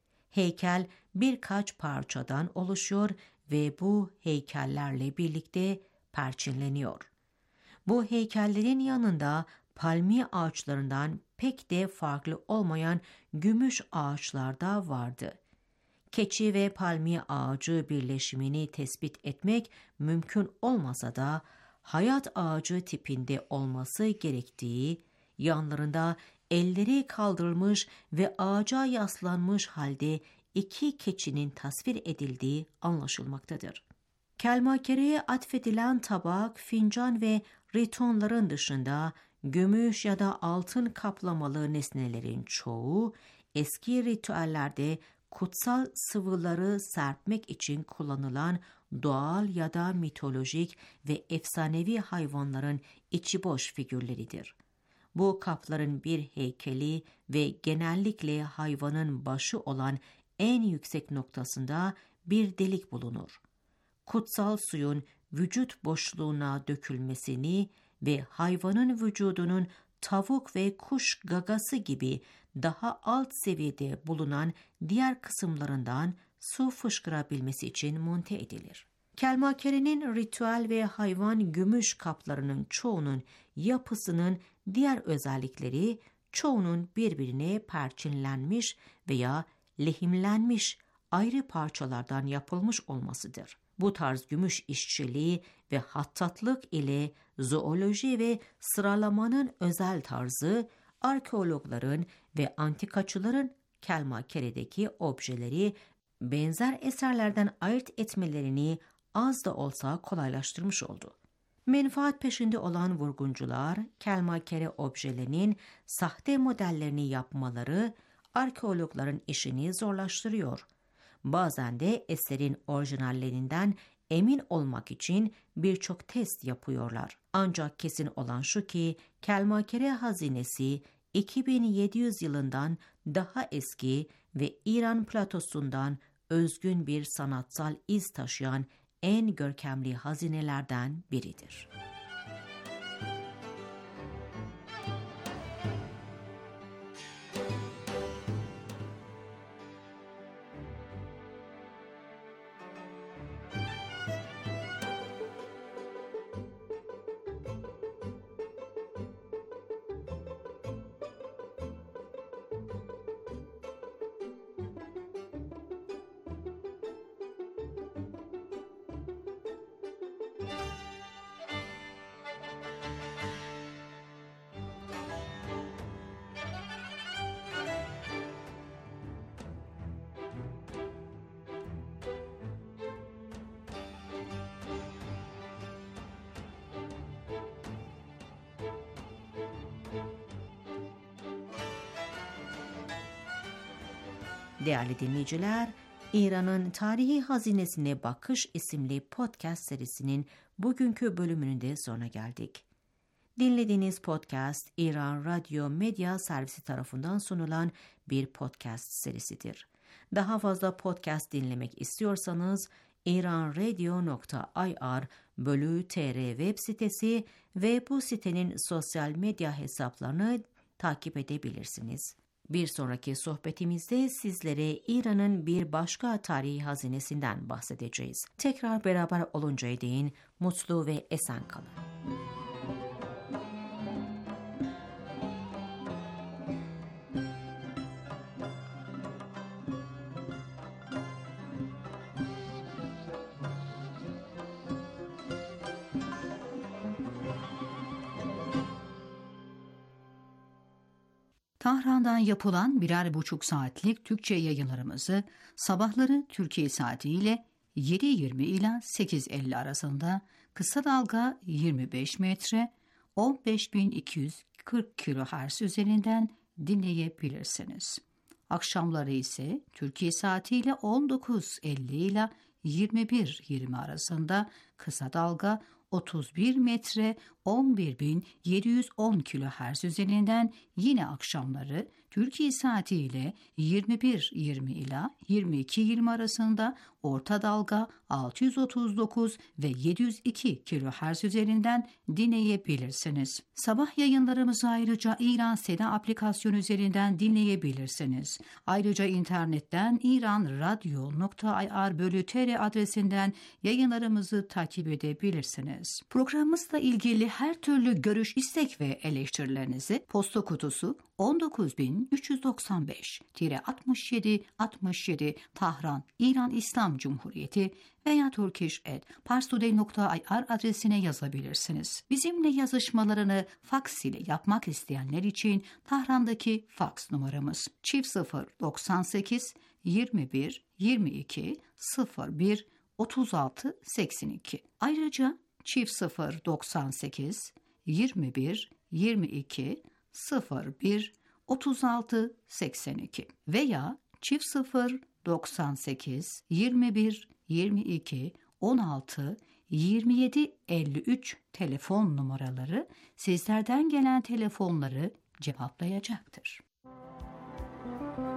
Heykel birkaç parçadan oluşuyor ve bu heykellerle birlikte perçinleniyor. Bu heykellerin yanında palmiye ağaçlarından pek de farklı olmayan gümüş ağaçlar da vardı. Keçi ve palmiye ağacı birleşimini tespit etmek mümkün olmasa da hayat ağacı tipinde olması gerektiği, yanlarında elleri kaldırılmış ve ağaca yaslanmış halde iki keçinin tasvir edildiği anlaşılmaktadır. Kelmakereye atfedilen tabak, fincan ve ritonların dışında gümüş ya da altın kaplamalı nesnelerin çoğu eski ritüellerde kutsal sıvıları serpmek için kullanılan doğal ya da mitolojik ve efsanevi hayvanların içi boş figürleridir. Bu kapların bir heykeli ve genellikle hayvanın başı olan en yüksek noktasında bir delik bulunur. Kutsal suyun vücut boşluğuna dökülmesini ve hayvanın vücudunun tavuk ve kuş gagası gibi daha alt seviyede bulunan diğer kısımlarından su fışkırabilmesi için monte edilir. Kelmakerenin ritüel ve hayvan gümüş kaplarının çoğunun yapısının diğer özellikleri çoğunun birbirine perçinlenmiş veya lehimlenmiş ayrı parçalardan yapılmış olmasıdır. Bu tarz gümüş işçiliği ve hattatlık ile zooloji ve sıralamanın özel tarzı, arkeologların ve antikacıların kelmakeredeki objeleri benzer eserlerden ayırt etmelerini az da olsa kolaylaştırmış oldu. Menfaat peşinde olan vurguncular, kelmakere objelerinin sahte modellerini yapmaları arkeologların işini zorlaştırıyor. Bazen de eserin orijinallerinden emin olmak için birçok test yapıyorlar. Ancak kesin olan şu ki kelmakere hazinesi iki bin yedi yüz yılından daha eski ve İran platosundan özgün bir sanatsal iz taşıyan en görkemli hazinelerden biridir. Değerli dinleyiciler, İran'ın Tarihi Hazinesine Bakış isimli podcast serisinin bugünkü bölümünün de sonuna geldik. Dinlediğiniz podcast, İran Radyo Medya Servisi tarafından sunulan bir podcast serisidir. Daha fazla podcast dinlemek istiyorsanız, iranradio nokta ir bölü tr web sitesi ve bu sitenin sosyal medya hesaplarını takip edebilirsiniz. Bir sonraki sohbetimizde sizlere İran'ın bir başka tarihi hazinesinden bahsedeceğiz. Tekrar beraber oluncaya değin mutlu ve esen kalın. Tahran'dan yapılan birer buçuk saatlik Türkçe yayınlarımızı sabahları Türkiye saatiyle yedi yirmi ila sekiz elli arasında kısa dalga yirmi beş metre on beş bin iki yüz kırk kilohertz üzerinden dinleyebilirsiniz. Akşamları ise Türkiye saatiyle on dokuz elli ila yirmi bir yirmi arasında kısa dalga otuz bir metre on bir bin yedi yüz on kilohertz üzerinden yine akşamları Türkiye saatiyle yirmi bir yirmi ila yirmi iki yirmi arasında orta dalga altı yüz otuz dokuz ve yedi yüz iki kilohertz üzerinden dinleyebilirsiniz. Sabah yayınlarımızı ayrıca İran Seda aplikasyonu üzerinden dinleyebilirsiniz. Ayrıca internetten iranradyo nokta ir bölü tr adresinden yayınlarımızı takip edebilirsiniz. Programımızla ilgili her türlü görüş, istek ve eleştirilerinizi posta kutusu on dokuz bin üç yüz doksan beş altmış yedi altmış yedi Tahran, İran İslam Cumhuriyeti veya turkish at parstoday nokta ir adresine yazabilirsiniz. Bizimle yazışmalarını faks ile yapmak isteyenler için Tahran'daki faks numaramız çift sıfır doksan sekiz yirmi bir yirmi iki sıfır bir otuz altı seksen iki. Ayrıca çift sıfır doksan sekiz yirmi bir yirmi iki sıfır bir otuz altı seksen iki veya çift sıfır doksan sekiz yirmi bir yirmi iki on altı yirmi yedi elli üç telefon numaraları sizlerden gelen telefonları cevaplayacaktır.